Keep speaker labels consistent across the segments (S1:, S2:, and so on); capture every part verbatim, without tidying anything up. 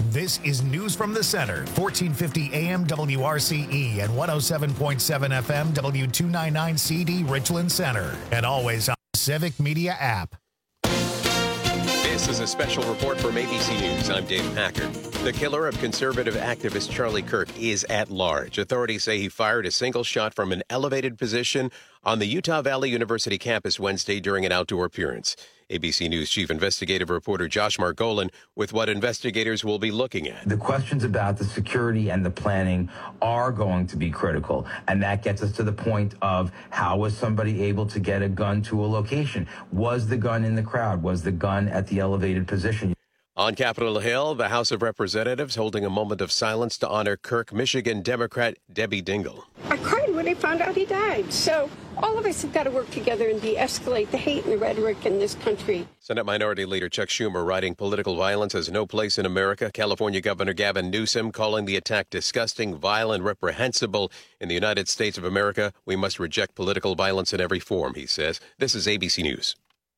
S1: This is News from the Center, fourteen fifty A M W R C E and one oh seven point seven F M W two ninety-nine C D Richland Center, and always on the Civic Media app.
S2: This is a special report from A B C News. I'm Dave Packer. The killer of conservative activist Charlie Kirk is at large. Authorities say he fired a single shot from an elevated position on the Utah Valley University campus Wednesday during an outdoor appearance. A B C News chief investigative reporter Josh Margolin with what investigators will be looking at.
S3: The questions about the security and the planning are going to be critical, and that gets us to the point of how was somebody able to get a gun to a location? Was the gun in the crowd? Was the gun at the elevated position?
S2: On Capitol Hill, the House of Representatives holding a moment of silence to honor Kirk, Michigan Democrat Debbie Dingell.
S4: I cried when I found out he died. So all of us have got to work together and de-escalate the hate and the rhetoric in this country.
S2: Senate Minority Leader Chuck Schumer writing political violence has no place in America. California Governor Gavin Newsom calling the attack disgusting, vile, and reprehensible. In the United States of America, we must reject political violence in every form, he says. This is A B C News.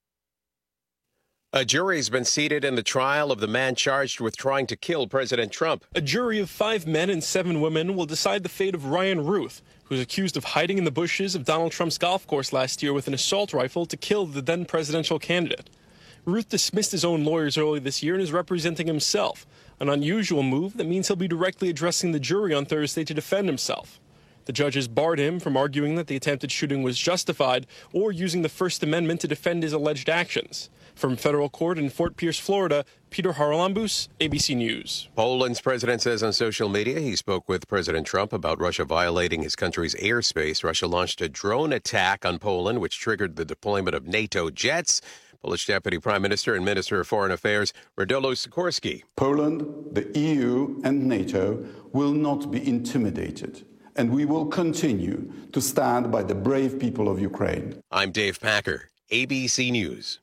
S2: A jury's been seated in the trial of the man charged with trying to kill President Trump.
S5: A jury of five men and seven women will decide the fate of Ryan Ruth, who is accused of hiding in the bushes of Donald Trump's golf course last year with an assault rifle to kill the then presidential candidate. Ruth dismissed his own lawyers early this year and is representing himself, an unusual move that means he'll be directly addressing the jury on Thursday to defend himself. The judges barred him from arguing that the attempted shooting was justified or using the First Amendment to defend his alleged actions. From federal court in Fort Pierce, Florida, Peter Haralambous, A B C News.
S2: Poland's president says on social media he spoke with President Trump about Russia violating his country's airspace. Russia launched a drone attack on Poland, which triggered the deployment of NATO jets. Polish Deputy Prime Minister and Minister of Foreign Affairs, Radolo Sikorski.
S6: Poland, the E U, and NATO will not be intimidated, and we will continue to stand by the brave people of Ukraine.
S2: I'm Dave Packer, A B C News.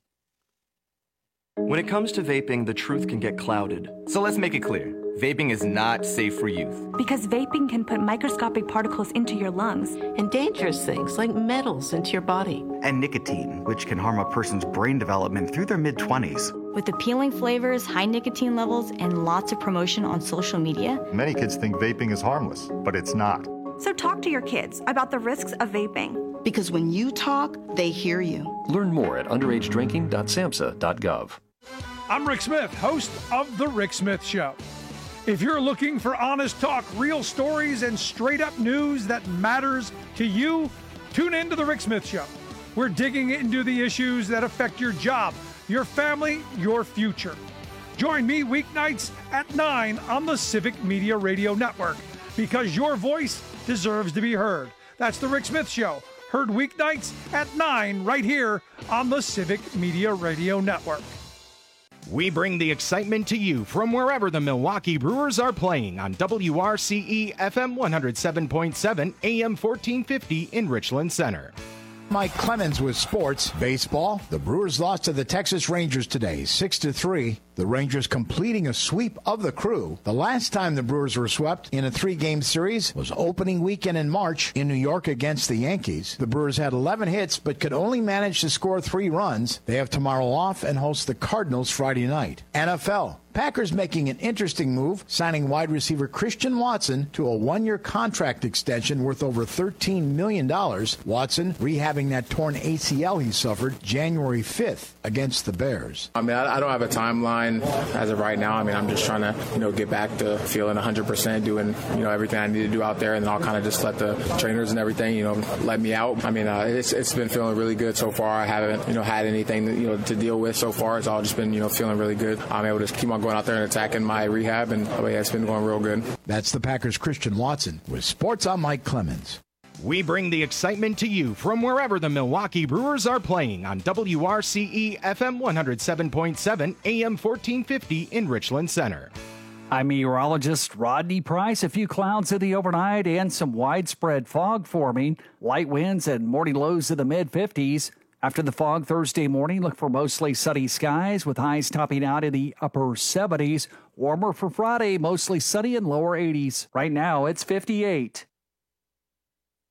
S7: When it comes to vaping, the truth can get clouded. So let's make it clear. Vaping is not safe for youth.
S8: Because vaping can put microscopic particles into your lungs.
S9: And dangerous things like metals into your body.
S10: And nicotine, which can harm a person's brain development through their mid-twenties.
S8: With appealing flavors, high nicotine levels, and lots of promotion on social media.
S11: Many kids think vaping is harmless, but it's not.
S12: So talk to your kids about the risks of vaping.
S9: Because when you talk, they hear you.
S13: Learn more at underage drinking dot samhsa dot gov.
S14: I'm Rick Smith, host of The Rick Smith Show. If you're looking for honest talk, real stories, and straight-up news that matters to you, tune in to The Rick Smith Show. We're digging into the issues that affect your job, your family, your future. Join me weeknights at nine on the Civic Media Radio Network, because your voice deserves to be heard. That's The Rick Smith Show, heard weeknights at nine right here on the Civic Media Radio Network.
S15: We bring the excitement to you from wherever the Milwaukee Brewers are playing on W R C E F M one oh seven point seven, A M fourteen fifty in Richland Center.
S16: Mike Clemens with sports. Baseball. The Brewers lost to the Texas Rangers today, six to three. The Rangers completing a sweep of the Crew. The last time the Brewers were swept in a three-game series was opening weekend in March in New York against the Yankees. The Brewers had eleven hits but could only manage to score three runs. They have tomorrow off and host the Cardinals Friday night. N F L. Packers making an interesting move, signing wide receiver Christian Watson to a one-year contract extension worth over thirteen million dollars. Watson rehabbing that torn A C L he suffered January fifth against the Bears.
S17: I mean, I don't have a timeline as of right now. I mean, I'm just trying to, you know, get back to feeling one hundred percent, doing, you know, everything I need to do out there, and then I'll kind of just let the trainers and everything, you know, let me out. I mean, uh, it's it's been feeling really good so far. I haven't, you know, had anything, that, you know, to deal with so far. It's all just been, you know, feeling really good. I'm able to keep on going out there and attacking my rehab, and oh yeah, it's been going real good.
S16: That's the Packers' Christian Watson with sports. I'm Mike Clemens.
S15: We bring the excitement to you from wherever the Milwaukee Brewers are playing on W R C E F M one oh seven point seven, A M fourteen fifty in Richland Center.
S18: I'm meteorologist Rodney Price. A few clouds in the overnight and some widespread fog forming. Light winds and morning lows in the mid fifties. After the fog Thursday morning, look for mostly sunny skies with highs topping out in the upper seventies. Warmer for Friday, mostly sunny and lower eighties. Right now, it's fifty-eight.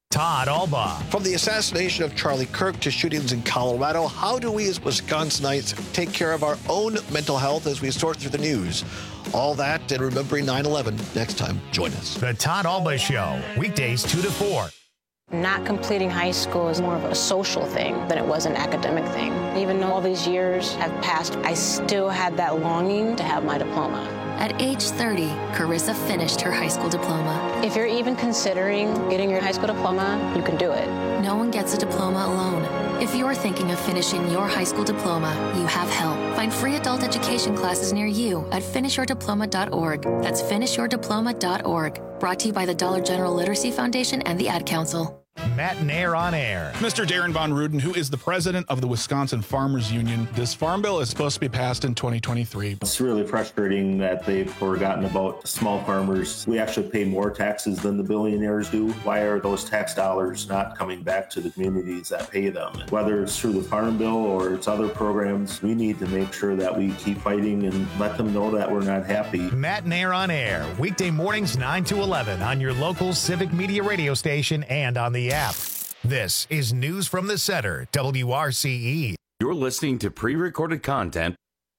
S1: Todd Albaugh.
S19: From the assassination of Charlie Kirk to shootings in Colorado, how do we as Wisconsinites take care of our own mental health as we sort through the news? All that and remembering nine eleven. Next time, join us.
S1: The Todd Albaugh Show, weekdays two to four.
S20: Not completing high school is more of a social thing than it was an academic thing. Even though all these years have passed, I still had that longing to have my diploma.
S21: At age thirty, Carissa finished her high school diploma.
S20: If you're even considering getting your high school diploma, you can do it.
S21: No one gets a diploma alone. If you're thinking of finishing your high school diploma, you have help. Find free adult education classes near you at finish your diploma dot org. That's finish your diploma dot org. Brought to you by the Dollar General Literacy Foundation and the Ad Council.
S1: Matt Nair on air.
S22: Mister Darren Von Ruden, who is the president of the Wisconsin Farmers Union. This farm bill is supposed to be passed in twenty twenty-three.
S23: It's really frustrating that they've forgotten about small farmers. We actually pay more taxes than the billionaires do. Why are those tax dollars not coming back to the communities that pay them? Whether it's through the farm bill or it's other programs, we need to make sure that we keep fighting and let them know that we're not happy.
S1: Matt Nair on air, weekday mornings nine to eleven on your local Civic Media radio station and on the app. This is News from the Center, W R C E.
S24: You're listening to pre-recorded content.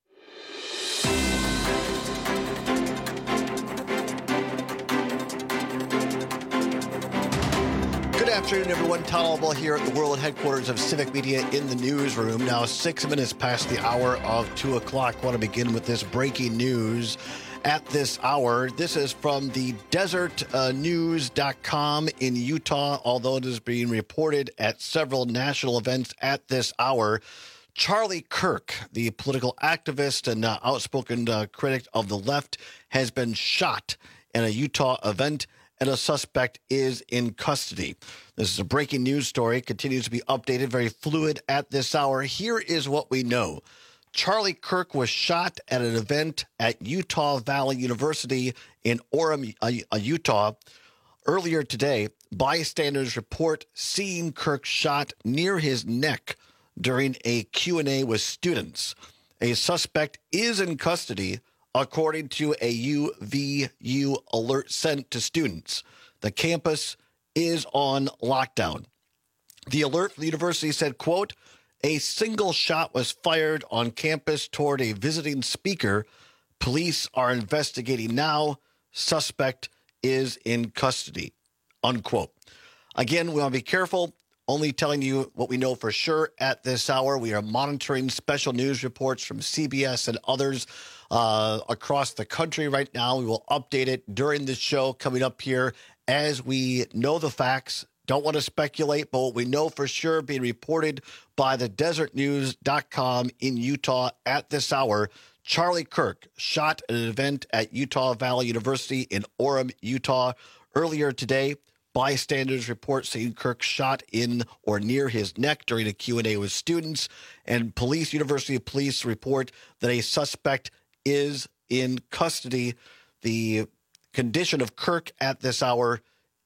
S19: Good afternoon, everyone. Todd Albaugh here at the world headquarters of Civic Media in the newsroom. Now, six minutes past the hour of two o'clock. I want to begin with this breaking news. At this hour, this is from the desert news dot com in Utah, although it is being reported at several national events at this hour. Charlie Kirk, the political activist and uh, outspoken uh, critic of the left, has been shot in a Utah event, and a suspect is in custody. This is a breaking news story, continues to be updated, very fluid at this hour. Here is what we know. Charlie Kirk was shot at an event at Utah Valley University in Orem, uh, Utah. Earlier today, bystanders report seeing Kirk shot near his neck during a Q and A with students. A suspect is in custody, according to a U V U alert sent to students. The campus is on lockdown. The alert from the university said, quote, "A single shot was fired on campus toward a visiting speaker. Police are investigating now. Suspect is in custody," unquote. Again, we want to be careful, only telling you what we know for sure at this hour. We are monitoring special news reports from C B S and others uh, across the country right now. We will update it during this show coming up here as we know the facts. Don't want to speculate, but what we know for sure being reported by the desert news dot com in Utah at this hour. Charlie Kirk shot at an event at Utah Valley University in Orem, Utah. Earlier today, bystanders report seeing Kirk shot in or near his neck during a Q and A with students. And police, University Police report that a suspect is in custody. The condition of Kirk at this hour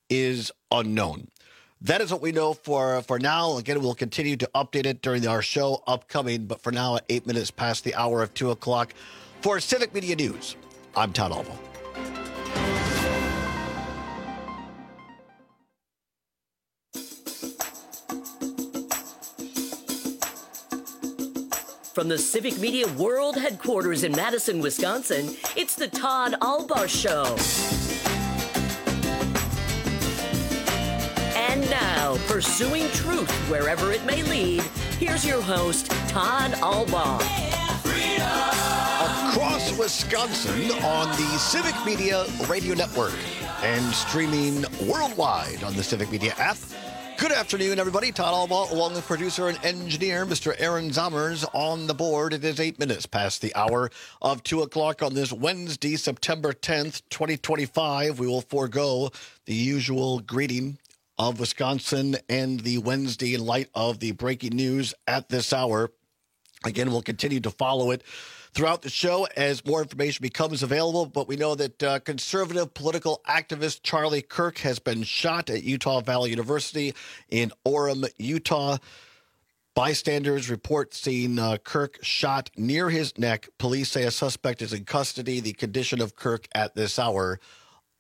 S19: is unknown. That is what we know for, for now. Again, we'll continue to update it during our show upcoming, but for now, at eight minutes past the hour of two o'clock. For Civic Media News, I'm Todd Albaugh.
S25: From the Civic Media World Headquarters in Madison, Wisconsin, it's the Todd Albaugh Show. And now, pursuing truth wherever it may lead, here's your host, Todd Albaugh.
S19: Across Wisconsin on the Civic Media Radio Network and streaming worldwide on the Civic Media app. Good afternoon, everybody. Todd Albaugh, along with producer and engineer, Mister Aaron Zommers, on the board. It is eight minutes past the hour of two o'clock on this Wednesday, September tenth, twenty twenty-five. We will forego the usual greeting of Wisconsin and the Wednesday in light of the breaking news at this hour. Again, we'll continue to follow it throughout the show as more information becomes available, but we know that uh, conservative political activist Charlie Kirk has been shot at Utah Valley University in Orem, Utah. Bystanders report seeing uh, Kirk shot near his neck. Police say a suspect is in custody. The condition of Kirk at this hour,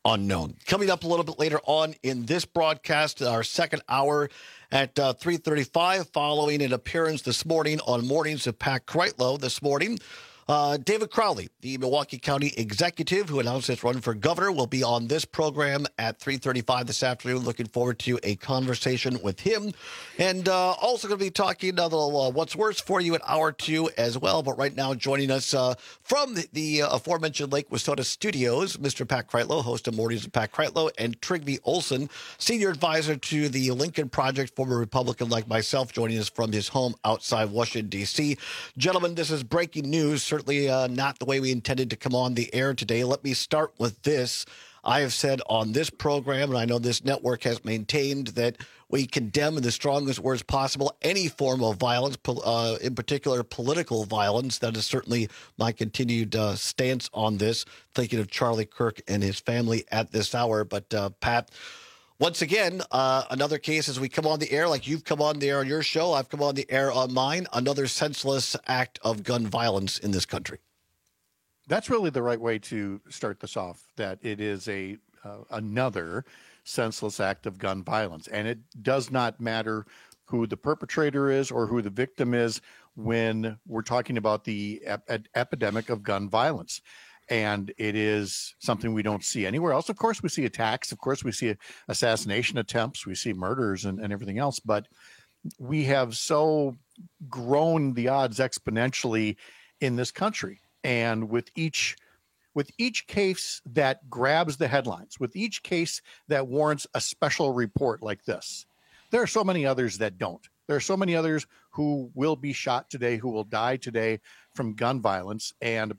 S19: unknown. Coming up a little bit later on in this broadcast, our second hour at uh, three thirty-five, following an appearance this morning on Mornings with Pat Kreitlow this morning. Uh, David Crowley, the Milwaukee County executive who announced his run for governor, will be on this program at three thirty-five this afternoon. Looking forward to a conversation with him. And uh, also going to be talking a little uh, What's Worse for you at hour two as well. But right now joining us uh, from the, the uh, aforementioned Lake Wissota studios, Mister Pat Kreitlow, host of Mornings with Pat Kreitlow, and Trygve Olsen, senior advisor to the Lincoln Project, former Republican like myself, joining us from his home outside Washington, D C. Gentlemen, this is breaking news. Certainly uh, not the way we intended to come on the air today. Let me start with this. I have said on this program, and I know this network has maintained, that we condemn in the strongest words possible any form of violence, uh, in particular political violence. That is certainly my continued uh, stance on this, thinking of Charlie Kirk and his family at this hour. But, uh, Pat, once again, uh, another case as we come on the air, like you've come on the air on your show, I've come on the air on mine, another senseless act of gun violence in this country.
S2: That's really the right way to start this off, that it is a uh, another senseless act of gun violence. And it does not matter who the perpetrator is or who the victim is when we're talking about the ep- epidemic of gun violence. And it is something we don't see anywhere else. Of course, we see attacks. Of course, we see assassination attempts. We see murders and, and everything else. But we have so grown the odds exponentially in this country. And with each with each case that grabs the headlines, with each case that warrants a special report like this, there are so many others that don't. There are so many others who will be shot today, who will die today from gun violence. And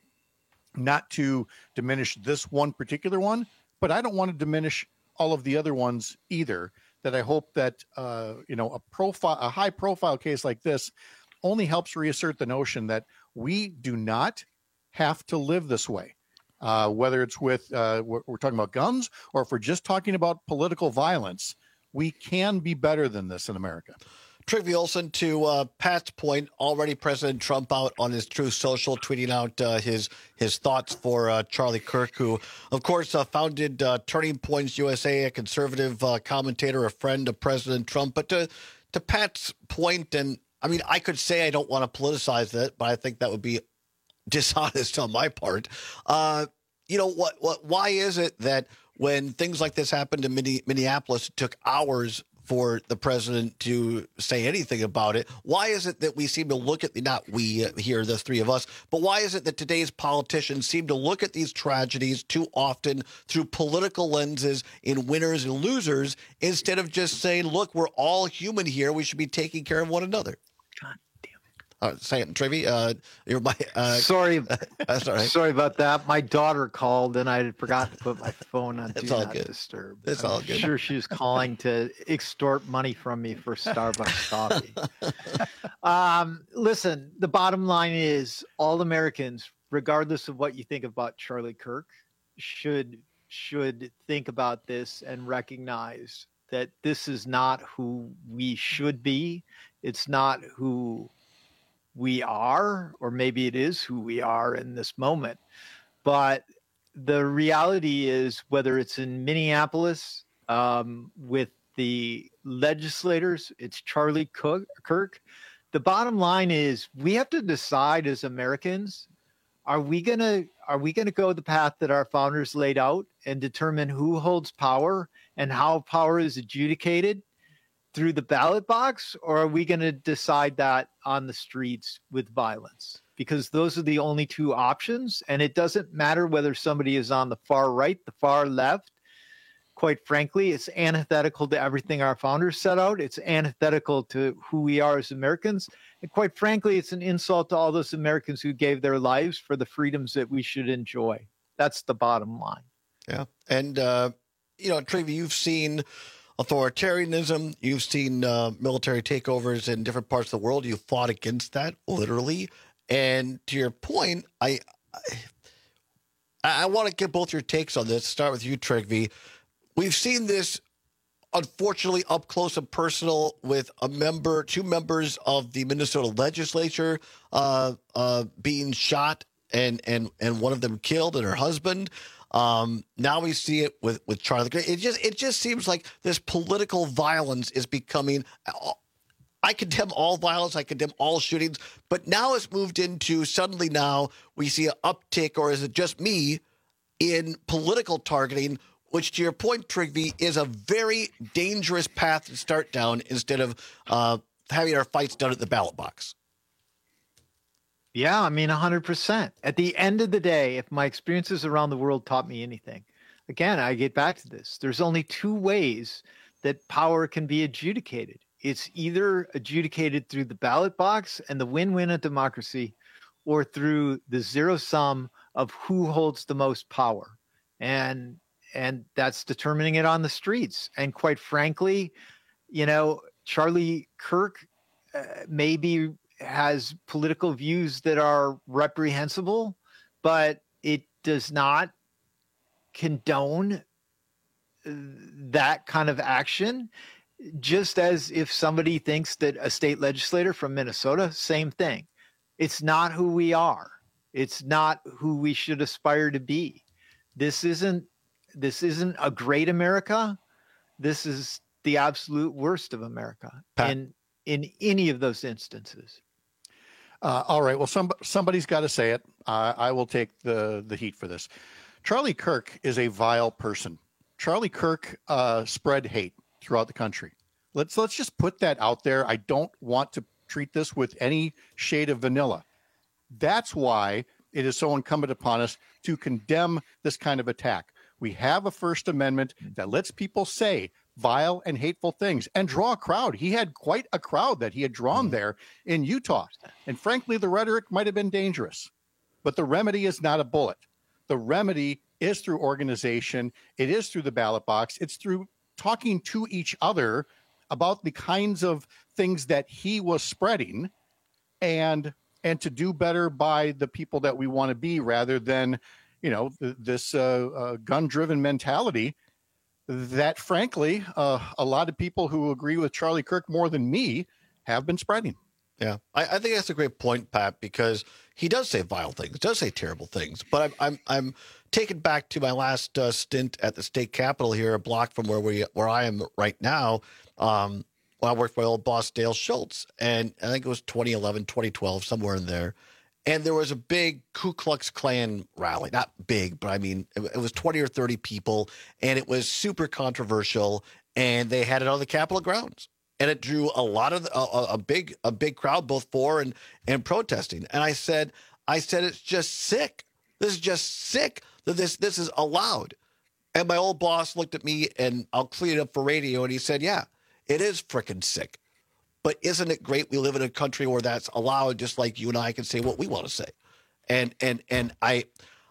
S2: not to diminish this one particular one, but I don't want to diminish all of the other ones either. That I hope that, uh, you know, a profile, a high profile case like this only helps reassert the notion that we do not have to live this way. Uh, whether it's with, uh, we're, we're talking about guns, or if we're just talking about political violence, we can be better than this in America.
S19: Trygve Olsen, to uh, Pat's point, already President Trump out on his Truth Social, tweeting out uh, his his thoughts for uh, Charlie Kirk, who, of course, uh, founded uh, Turning Points U S A, a conservative uh, commentator, a friend of President Trump. But to, to Pat's point, and I mean, I could say I don't want to politicize that, but I think that would be dishonest on my part. Uh, you know, what? What? Why is it that when things like this happened in Minneapolis, it took hours for the president to say anything about it? Why is it that we seem to look at the, not we here, the three of us, but why is it that today's politicians seem to look at these tragedies too often through political lenses in winners and losers, instead of just saying, look, we're all human here. We should be taking care of one another. God damn it. Uh, say it, Trygve. Uh, you're my, uh,
S3: sorry.
S19: That's all right.
S3: Sorry about that. My daughter called and I had forgot to put my phone on
S19: It's
S3: Do
S19: all
S3: Not
S19: good.
S3: Disturb.
S19: It's
S3: I'm
S19: all good.
S3: sure she was calling to extort money from me for Starbucks coffee. Um, listen, the bottom line is all Americans, regardless of what you think about Charlie Kirk, should should think about this and recognize that this is not who we should be. It's not who we are, or maybe it is who we are in this moment. But the reality is, whether it's in Minneapolis um, with the legislators, it's Charlie Kirk. The bottom line is we have to decide as Americans, are we gonna are we gonna go the path that our founders laid out and determine who holds power and how power is adjudicated through the ballot box, or are we going to decide that on the streets with violence? Because those are the only two options, and it doesn't matter whether somebody is on the far right, the far left. Quite frankly, it's antithetical to everything our founders set out. It's antithetical to who we are as Americans. And quite frankly, it's an insult to all those Americans who gave their lives for the freedoms that we should enjoy. That's the bottom line.
S19: Yeah. And, uh, you know, Trygve, you've seen authoritarianism, you've seen uh, military takeovers in different parts of the world. You fought against that, literally. And to your point, I I, I want to get both your takes on this. Start with you, Trygve. We've seen this, unfortunately, up close and personal with a member, two members of the Minnesota legislature uh, uh, being shot and and and one of them killed and her husband. Um, now we see it with, with Charlie Kirk. It just it just seems like this political violence is becoming. I condemn all violence. I condemn all shootings. But now it's moved into suddenly now we see an uptick, or is it just me, in political targeting, which to your point, Trygve, is a very dangerous path to start down instead of uh, having our fights done at the ballot box.
S3: Yeah, I mean, one hundred percent. At the end of the day, if my experiences around the world taught me anything, again, I get back to this. There's only two ways that power can be adjudicated. It's either adjudicated through the ballot box and the win-win of democracy, or through the zero sum of who holds the most power. And and that's determining it on the streets. And quite frankly, you know, Charlie Kirk uh, maybe has political views that are reprehensible, but it does not condone that kind of action. Just as if somebody thinks that a state legislator from Minnesota, same thing. It's not who we are. It's not who we should aspire to be. This isn't this isn't a great America. This is the absolute worst of America Pat. in in any of those instances.
S2: Uh, all right. Well, some, somebody's got to say it. Uh, I will take the, the heat for this. Charlie Kirk is a vile person. Charlie Kirk uh, spread hate throughout the country. Let's let's just put that out there. I don't want to treat this with any shade of vanilla. That's why it is so incumbent upon us to condemn this kind of attack. We have a First Amendment that lets people say vile and hateful things and draw a crowd. He had quite a crowd that he had drawn there in Utah. And frankly, the rhetoric might have been dangerous, but the remedy is not a bullet. The remedy is through organization. It is through the ballot box. It's through talking to each other about the kinds of things that he was spreading, and and to do better by the people that we want to be, rather than, you know, th- this uh, uh, gun-driven mentality that, frankly, uh, a lot of people who agree with Charlie Kirk more than me have been spreading.
S19: Yeah, I, I think that's a great point, Pat, because he does say vile things, does say terrible things. But I'm I'm, I'm taken back to my last uh, stint at the state capitol here, a block from where we where I am right now. Um, when I worked for my old boss, Dale Schultz, and I think it was twenty eleven, twenty twelve, somewhere in there. And there was a big Ku Klux Klan rally. Not big, but I mean, it, it was twenty or thirty people, and it was super controversial, and they had it on the Capitol grounds. And it drew a lot of, a, a big a big crowd, both for and, and protesting. And I said, I said, it's just sick. This is just sick that this this is allowed. And my old boss looked at me, and I'll clean it up for radio, and he said, yeah, it is frickin' sick. But isn't it great we live in a country where that's allowed, just like you and I can say what we want to say? And and and I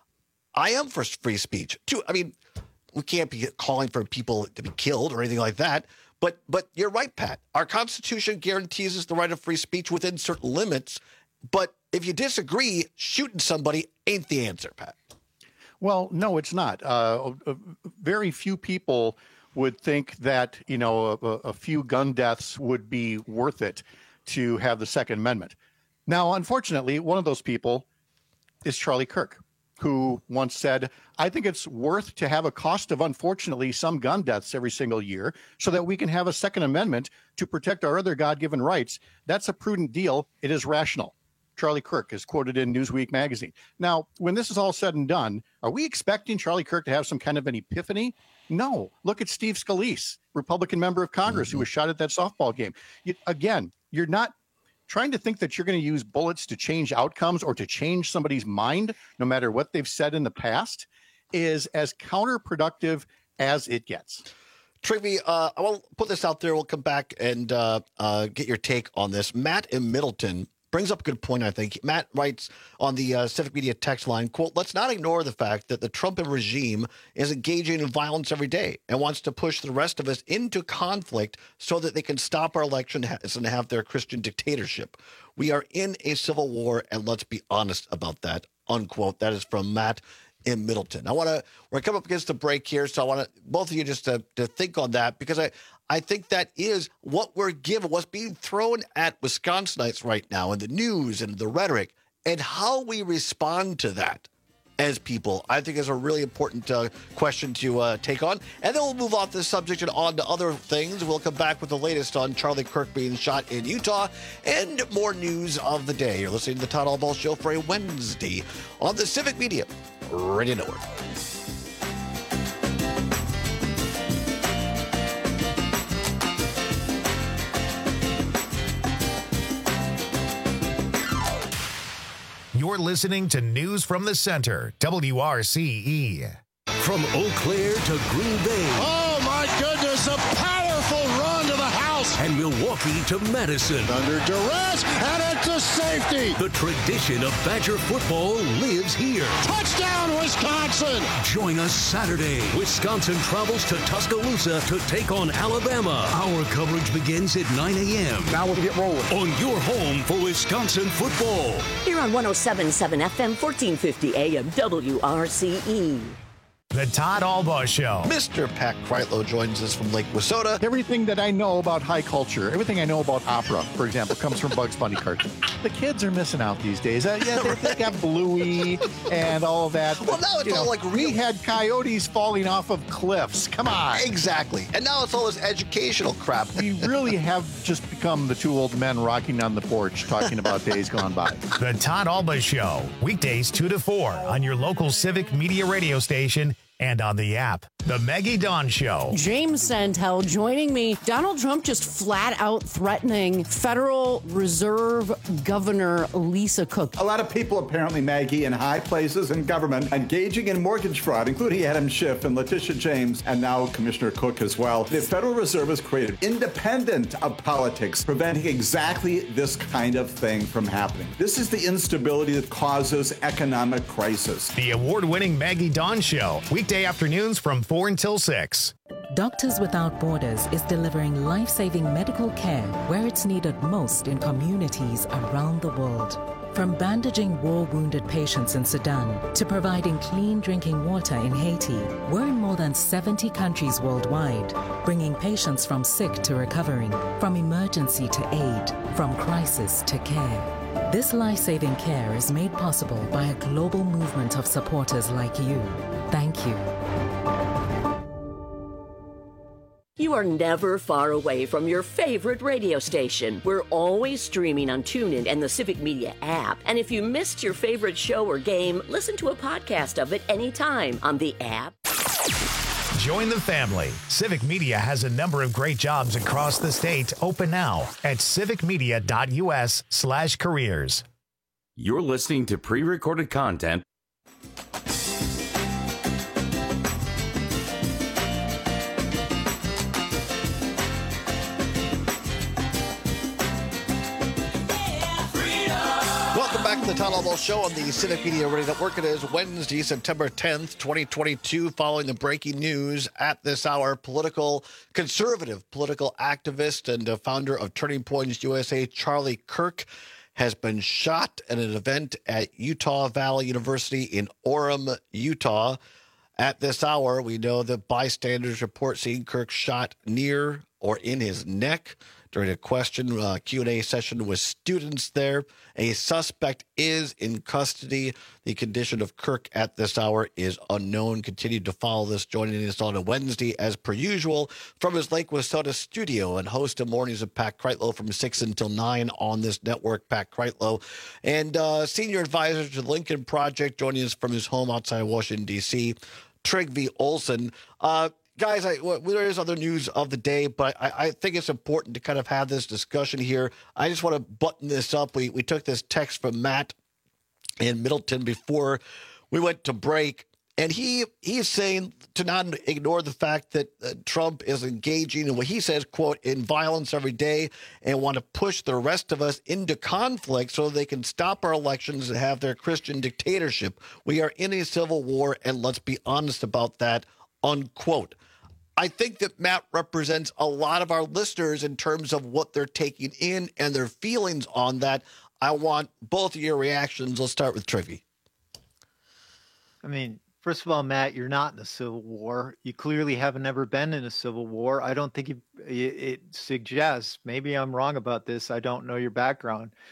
S19: I am for free speech too. I mean, we can't be calling for people to be killed or anything like that. But but you're right, Pat. Our Constitution guarantees us the right of free speech within certain limits. But if you disagree, shooting somebody ain't the answer, Pat.
S2: Well, no, it's not. Uh, very few people would think that, you know, a, a few gun deaths would be worth it to have the Second Amendment. Now, unfortunately, one of those people is Charlie Kirk, who once said, I think it's worth to have a cost of, unfortunately, some gun deaths every single year so that we can have a Second Amendment to protect our other God-given rights. That's a prudent deal. It is rational. Charlie Kirk is quoted in Newsweek magazine. Now, when this is all said and done, are we expecting Charlie Kirk to have some kind of an epiphany? No. Look at Steve Scalise, Republican member of Congress, mm-hmm. who was shot at that softball game. You, again, you're not trying to think that you're going to use bullets to change outcomes or to change somebody's mind, no matter what they've said in the past, is as counterproductive as it gets.
S19: Trygve, uh, I will put this out there. We'll come back and uh, uh, get your take on this. Matt in Middleton brings up a good point, I think. Matt writes on the uh, Civic Media text line, quote, let's not ignore the fact that the Trump regime is engaging in violence every day and wants to push the rest of us into conflict so that they can stop our election and have their Christian dictatorship. We are in a civil war, and let's be honest about that, unquote. That is from Matt in Middleton. I want to, we're coming up against the break here, so I want to, both of you just to, to think on that, because I, I think that is what we're given, what's being thrown at Wisconsinites right now in the news and the rhetoric And how we respond to that as people, I think, is a really important uh, question to uh, take on. And then we'll move off this subject and on to other things. We'll come back with the latest on Charlie Kirk being shot in Utah and more news of the day. You're listening to the Todd Albaugh Show for a Wednesday on the Civic Media Radio Network.
S1: You're listening to News from the Center, W R C E.
S4: From Eau Claire to Green Bay.
S5: Oh, my goodness, a powerful run to the house.
S4: And Milwaukee to Madison.
S5: Under duress, and into safety.
S4: The tradition of Badger football lives here.
S5: Touchdown, Wisconsin.
S4: Join us Saturday. Wisconsin travels to Tuscaloosa to take on Alabama. Our coverage begins at nine a.m.
S5: Now we'll get rolling.
S4: On your home for Wisconsin football.
S25: Here on one oh seven point seven F M, fourteen fifty A M, W R C E.
S1: The Todd Albaugh Show.
S19: Mister Pat Kreitlow joins us from Lake Wissota.
S2: Everything that I know about high culture, everything I know about opera, for example, comes from Bugs Bunny cartoons. The kids are missing out these days. Uh, yeah, they, they got Bluey and all of that.
S19: Well, now it's
S2: you
S19: all
S2: know,
S19: like real.
S2: We had coyotes falling off of cliffs. Come on.
S19: Exactly. And now it's all this educational crap.
S2: We really have just become the two old men rocking on the porch talking about days gone by.
S1: The Todd Albaugh Show, weekdays two to four on your local Civic Media radio station and on the app. The Maggie Dawn Show.
S6: James Santel joining me. Donald Trump just flat out threatening Federal Reserve Governor Lisa Cook.
S7: A lot of people, apparently, Maggie, in high places in government, engaging in mortgage fraud, including Adam Schiff and Letitia James, and now Commissioner Cook as well. The Federal Reserve has created, independent of politics, preventing exactly this kind of thing from happening. This is the instability that causes economic crisis.
S1: The award-winning Maggie Dawn Show, weekday afternoons from four until six.
S10: Doctors Without Borders is delivering life-saving medical care where it's needed most in communities around the world. From bandaging war-wounded patients in Sudan to providing clean drinking water in Haiti, we're in more than seventy countries worldwide, bringing patients from sick to recovering, from emergency to aid, from crisis to care. This life-saving care is made possible by a global movement of supporters like you. Thank you.
S25: You are never far away from your favorite radio station. We're always streaming on TuneIn and the Civic Media app. And if you missed your favorite show or game, listen to a podcast of it anytime on the app.
S1: Join the family. Civic Media has a number of great jobs across the state open now at civicmedia.us slash careers.
S24: You're listening to pre-recorded content.
S19: Back to the Todd Albaugh Show on the Civic Media Radio Network. It is Wednesday, September tenth, twenty twenty-two. Following the breaking news at this hour, political conservative political activist and uh, founder of Turning Points U S A, Charlie Kirk, has been shot at an event at Utah Valley University in Orem, Utah. At this hour, we know that bystanders report seeing Kirk shot near or in his neck during a question uh, Q and A session with students there. A suspect is in custody. The condition of Kirk at this hour is unknown. Continue to follow this. Joining us on a Wednesday, as per usual, from his Lake Wissota studio and host of Mornings of Pat Kreitlow from six until nine on this network, Pat Kreitlow. And uh, senior advisor to the Lincoln Project, joining us from his home outside Washington, D C, Trygve Olsen. Uh, Guys, I, well, there is other news of the day, but I, I think it's important to kind of have this discussion here. I just want to button this up. We we took this text from Matt in Middleton before we went to break, and he he's saying to not ignore the fact that uh, Trump is engaging in what he says, quote, in violence every day, and want to push the rest of us into conflict so they can stop our elections and have their Christian dictatorship. We are in a civil war, and let's be honest about that, unquote. I think that Matt represents a lot of our listeners in terms of what they're taking in and their feelings on that. I want both of your reactions. Let's start with Trygve.
S3: I mean, first of all, Matt, you're not in a civil war. You clearly haven't ever been in a civil war. I don't think you, it, it suggests, maybe I'm wrong about this, I don't know your background,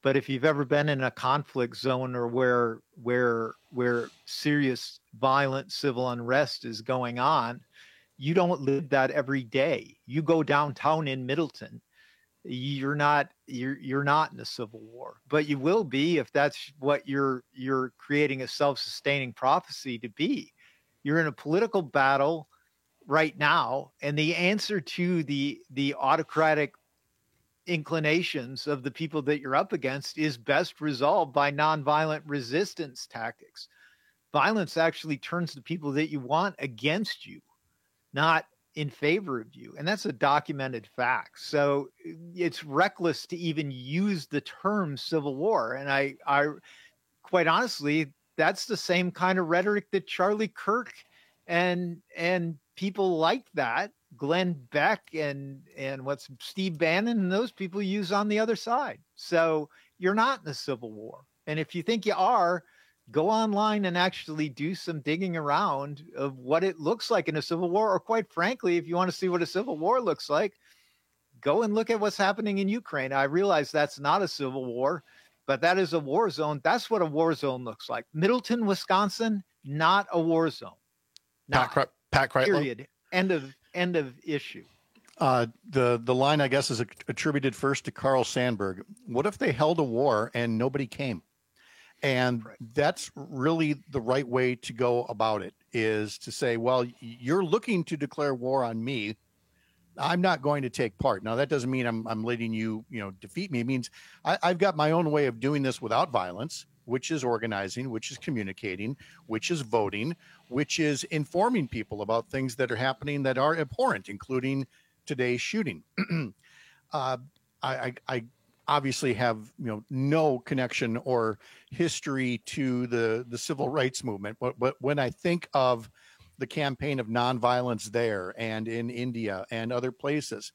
S3: But if you've ever been in a conflict zone or where where where serious violent civil unrest is going on, you don't live that every day. You go downtown in Middleton, you're not you're you're not in a civil war, but you will be if that's what you're you're creating a self-sustaining prophecy to be. You're in a political battle right now, and the answer to the the autocratic inclinations of the people that you're up against is best resolved by nonviolent resistance tactics. Violence actually turns the people that you want against you, not in favor of you. And that's a documented fact. So it's reckless to even use the term civil war. And I, I quite honestly, that's the same kind of rhetoric that Charlie Kirk and, and people like that, Glenn Beck and, and what's Steve Bannon and those people use on the other side. So you're not in a civil war. And if you think you are, go online and actually do some digging around of what it looks like in a civil war. Or quite frankly, if you want to see what a civil war looks like, go and look at what's happening in Ukraine. I realize that's not a civil war, but that is a war zone. That's what a war zone looks like. Middleton, Wisconsin, not a war zone. Not,
S19: Pat, Pat Kreitlow.
S3: Period. End of end of issue.
S2: Uh, the the line, I guess, is attributed first to Carl Sandburg. What if they held a war and nobody came? And right. That's really the right way to go about it, is to say, well, you're looking to declare war on me. I'm not going to take part. Now, that doesn't mean I'm I'm letting you, you know, defeat me. It means I, I've got my own way of doing this without violence, which is organizing, which is communicating, which is voting, which is informing people about things that are happening that are abhorrent, including today's shooting. uh, I, I, I obviously have, you know, no connection or history to the, the civil rights movement, but, but when I think of the campaign of nonviolence there and in India and other places,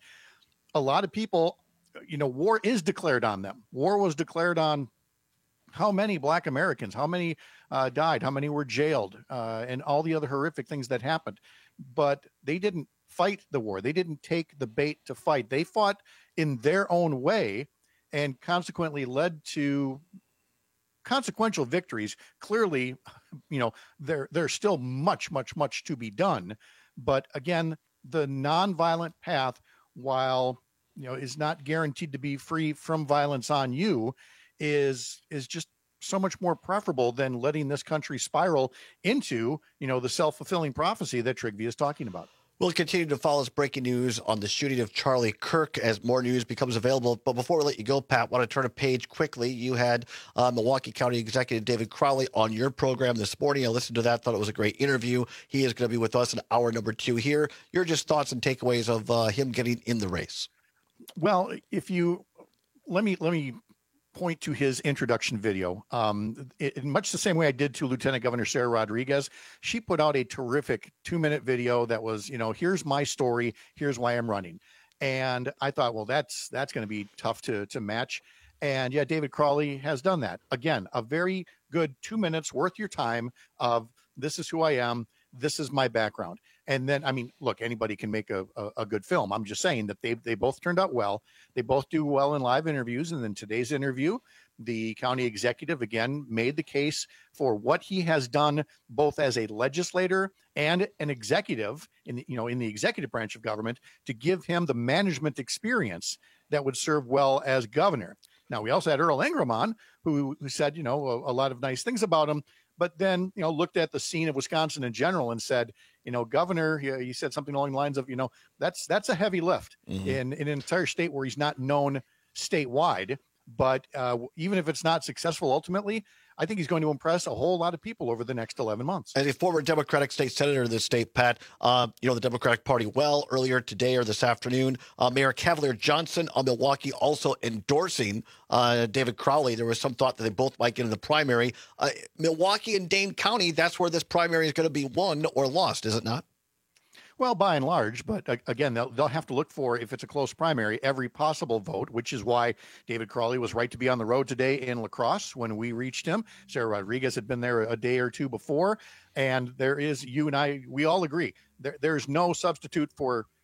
S2: a lot of people, you know, war is declared on them. War was declared on how many Black Americans, how many uh, died, how many were jailed, uh, and all the other horrific things that happened. But they didn't fight the war. They didn't take the bait to fight. They fought in their own way and consequently led to consequential victories. Clearly, you know, there, there's still much, much, much to be done. But again, the nonviolent path, while, you know, is not guaranteed to be free from violence on you, is is just so much more preferable than letting this country spiral into, you know, the self-fulfilling prophecy that Trygve is talking about.
S19: We'll continue to follow this breaking news on the shooting of Charlie Kirk as more news becomes available. But before we let you go, Pat, I want to turn a page quickly. You had uh, Milwaukee County Executive David Crowley on your program this morning. I listened to that, thought it was a great interview. He is going to be with us in hour number two here. Your just thoughts and takeaways of uh, him getting in the race.
S2: Well, if you let me let me point to his introduction video. Um, in much the same way I did to Lieutenant Governor Sarah Rodriguez, she put out a terrific two-minute video that was, you know, here's my story, here's why I'm running. And I thought, well, that's that's going to be tough to to match. And yeah, David Crowley has done that. Again, a very good two minutes worth your time of this is who I am, this is my background. And then, I mean, look, anybody can make a, a, a good film. I'm just saying that they they both turned out well. They both do well in live interviews. And then today's interview, the county executive, again, made the case for what he has done, both as a legislator and an executive in the, you know, in the executive branch of government, to give him the management experience that would serve well as governor. Now, we also had Earl Ingram on, who, who said, you know, a, a lot of nice things about him, but then, you know, looked at the scene of Wisconsin in general and said, you know, governor, he, he said something along the lines of, you know, that's that's a heavy lift mm-hmm. in, in an entire state where he's not known statewide. But uh, even if it's not successful ultimately, I think he's going to impress a whole lot of people over the next eleven months.
S19: As a former Democratic state senator in this state, Pat, uh, you know the Democratic Party well earlier today or this afternoon. Uh, Mayor Cavalier Johnson of Milwaukee also endorsing uh, David Crowley. There was some thought that they both might get in the primary. Uh, Milwaukee and Dane County, that's where this primary is going to be won or lost, is it not?
S2: Well, by and large, but uh, again, they'll, they'll have to look for, if it's a close primary, every possible vote, which is why David Crowley was right to be on the road today in La Crosse when we reached him. Sarah Rodriguez had been there a day or two before, and there is, you and I, we all agree, there, there's no substitute for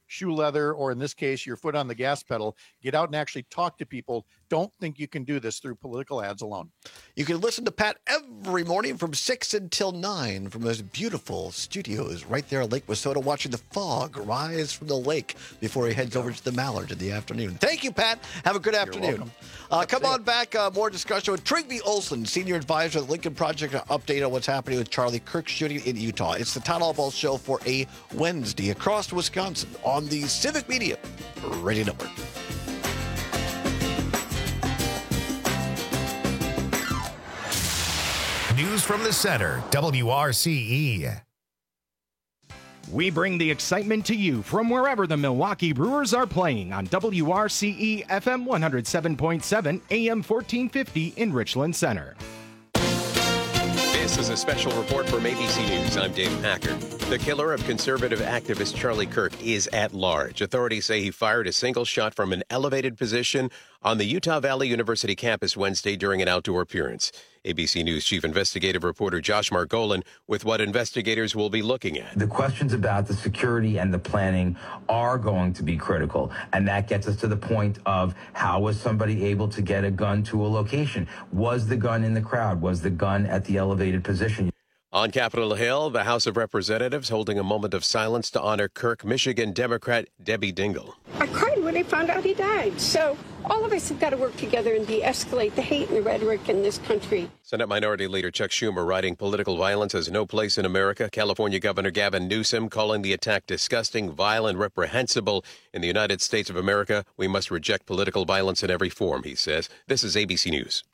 S2: shoe leather, or in this case, your foot on the gas pedal. Get out and actually talk to people. Don't think you can do this through political ads alone.
S19: You can listen to Pat every morning from six until nine from his beautiful studios right there on Lake Wissota, watching the fog rise from the lake before he heads over to the Mallard in the afternoon. Thank you, Pat. Have a good afternoon. Uh, come on back. Uh, more discussion with Trygve Olsen, Senior Advisor at the Lincoln Project, an update on what's happening with Charlie Kirk shooting in Utah. It's the Town Hall Ball Show for a Wednesday across Wisconsin on the Civic Media Radio Network.
S1: News from the center, W R C E.
S15: We bring the excitement to you from wherever the Milwaukee Brewers are playing on W R C E F M one oh seven point seven, A M fourteen fifty in Richland Center.
S8: This is a special report from A B C News. I'm Dave Packard. The killer of conservative activist Charlie Kirk is at large. Authorities say he fired a single shot from an elevated position on the Utah Valley University campus Wednesday during an outdoor appearance. A B C News Chief Investigative Reporter Josh Margolin with what investigators will be looking at.
S9: The questions about the security and the planning are going to be critical, and that gets us to the point of how was somebody able to get a gun to a location? Was the gun in the crowd? Was the gun at the elevated position?
S8: On Capitol Hill, the House of Representatives holding a moment of silence to honor Kirk, Michigan Democrat Debbie Dingell.
S11: I cried when I found out he died. So all of us have got to work together and de-escalate the hate and the rhetoric in this country.
S8: Senate Minority Leader Chuck Schumer writing political violence has no place in America. California Governor Gavin Newsom calling the attack disgusting, vile, and reprehensible. In the United States of America, we must reject political violence in every form, he says. This is A B C News.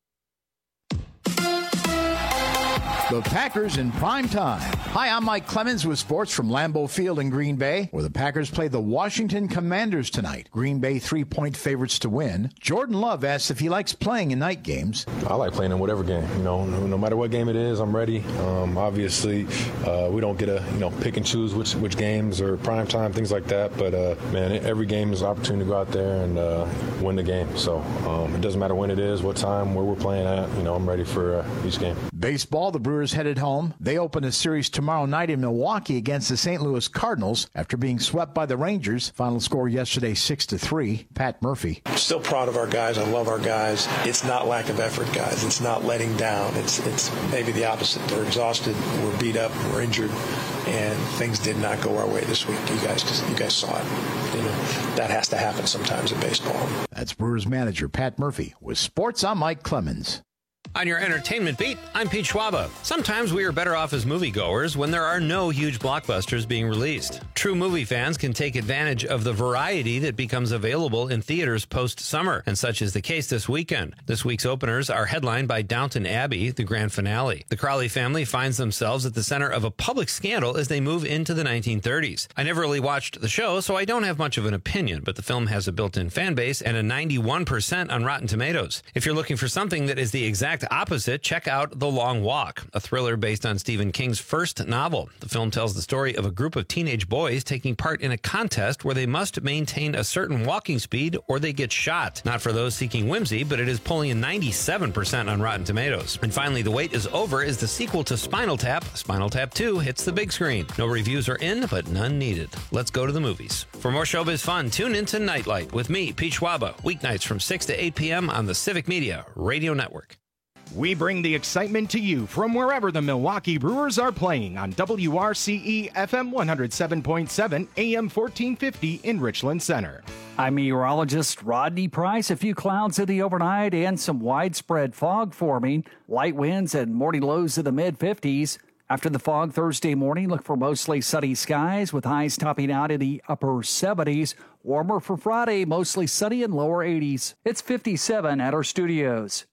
S16: The Packers in prime time. Hi, I'm Mike Clemens with sports from Lambeau Field in Green Bay, where the Packers play the Washington Commanders tonight. Green Bay three-point favorites to win. Jordan Love asks if he likes playing in night games.
S12: I like playing in whatever game. You know, no, no matter what game it is, I'm ready. Um, obviously, uh, we don't get to you know pick and choose which which games or prime time, things like that. But uh, man, every game is an opportunity to go out there and uh, win the game. So um, it doesn't matter when it is, what time, where we're playing at. You know, I'm ready for uh, each game.
S16: Baseball, the Brewers headed home. They open a series tomorrow night in Milwaukee against the Saint Louis Cardinals after being swept by the Rangers. Final score yesterday, six to three. Pat Murphy.
S13: I'm still proud of our guys. I love our guys. It's not lack of effort, guys. It's not letting down. It's it's maybe the opposite. They're exhausted. We're beat up. We're injured, and things did not go our way this week. You guys, you guys saw it. You know that has to happen sometimes in baseball.
S16: That's Brewers manager Pat Murphy. With sports, I'm Mike Clemens.
S26: On your entertainment beat, I'm Pete Schwaba. Sometimes we are better off as moviegoers when there are no huge blockbusters being released. True movie fans can take advantage of the variety that becomes available in theaters post-summer, and such is the case this weekend. This week's openers are headlined by Downton Abbey, the grand finale. The Crowley family finds themselves at the center of a public scandal as they move into the nineteen thirties. I never really watched the show, so I don't have much of an opinion, but the film has a built-in fan base and a ninety-one percent on Rotten Tomatoes. If you're looking for something that is the exact opposite, check out The Long Walk, a thriller based on Stephen King's first novel. The film tells the story of a group of teenage boys taking part in a contest where they must maintain a certain walking speed or they get shot. Not for those seeking whimsy, but it is pulling a ninety-seven percent on Rotten Tomatoes. And finally, The Wait is Over is the sequel to Spinal Tap. Spinal Tap two hits the big screen. No reviews are in, but none needed. Let's go to the movies. For more showbiz fun, tune into Nightlight with me, Pete Schwaba, weeknights from six to eight p.m. on the Civic Media Radio Network.
S15: We bring the excitement to you from wherever the Milwaukee Brewers are playing on W R C E F M one oh seven point seven, A M fourteen fifty in Richland Center.
S18: I'm meteorologist Rodney Price. A few clouds in the overnight and some widespread fog forming. Light winds and morning lows in the mid fifties. After the fog Thursday morning, look for mostly sunny skies with highs topping out in the upper seventies. Warmer for Friday, mostly sunny and lower eighties. It's fifty-seven at our studios.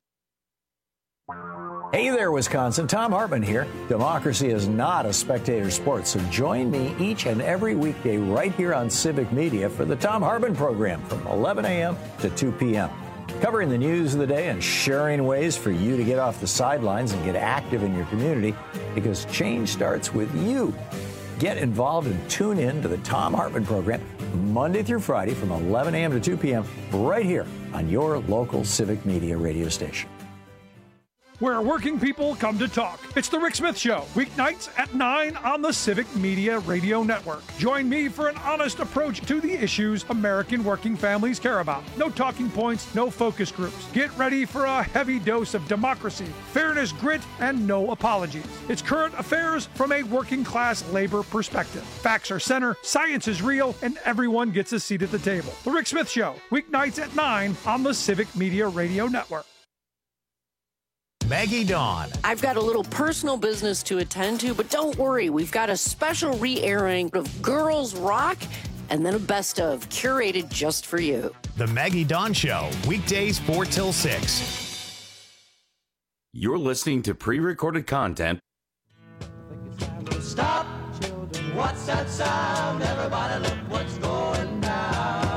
S27: Hey there, Wisconsin. Tom Hartman here. Democracy is not a spectator sport, so join me each and every weekday right here on Civic Media for the Tom Hartman program from eleven a.m. to two p.m. Covering the news of the day and sharing ways for you to get off the sidelines and get active in your community, because change starts with you. Get involved and tune in to the Tom Hartman program Monday through Friday from eleven a.m. to two p.m. right here on your local Civic Media radio station.
S5: where working people come to talk. It's The Rick Smith Show, weeknights at nine on the Civic Media Radio Network. Join me for an honest approach to the issues American working families care about. No talking points, no focus groups. Get ready for a heavy dose of democracy, fairness, grit, and no apologies. It's current affairs from a working class labor perspective. Facts are center, science is real, and everyone gets a seat at the table. The Rick Smith Show, weeknights at nine on the Civic Media Radio Network.
S1: Maggie Dawn.
S6: I've got a little personal business to attend to, but don't worry. We've got a special re-airing of Girls Rock and then a best of curated just for you.
S1: The Maggie Dawn Show, weekdays four till six.
S24: You're listening to pre-recorded content.
S14: Stop, children, what's that sound? Everybody look what's going down.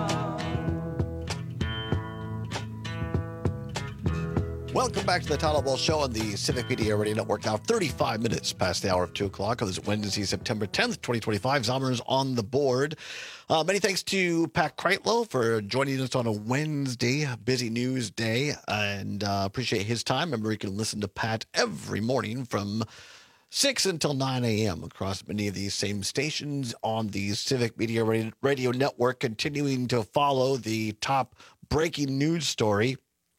S19: Welcome back to the Todd Ball Show on the Civic Media Radio Network. Now thirty-five minutes past the hour of two o'clock on this Wednesday, September tenth, twenty twenty-five. Zomer's on the board. Uh, many thanks to Pat Kreitlow for joining us on a Wednesday, busy news day, and uh, appreciate his time. Remember, you can listen to Pat every morning from six until nine a.m. across many of these same stations on the Civic Media Radio, Radio Network, continuing to follow the top breaking news story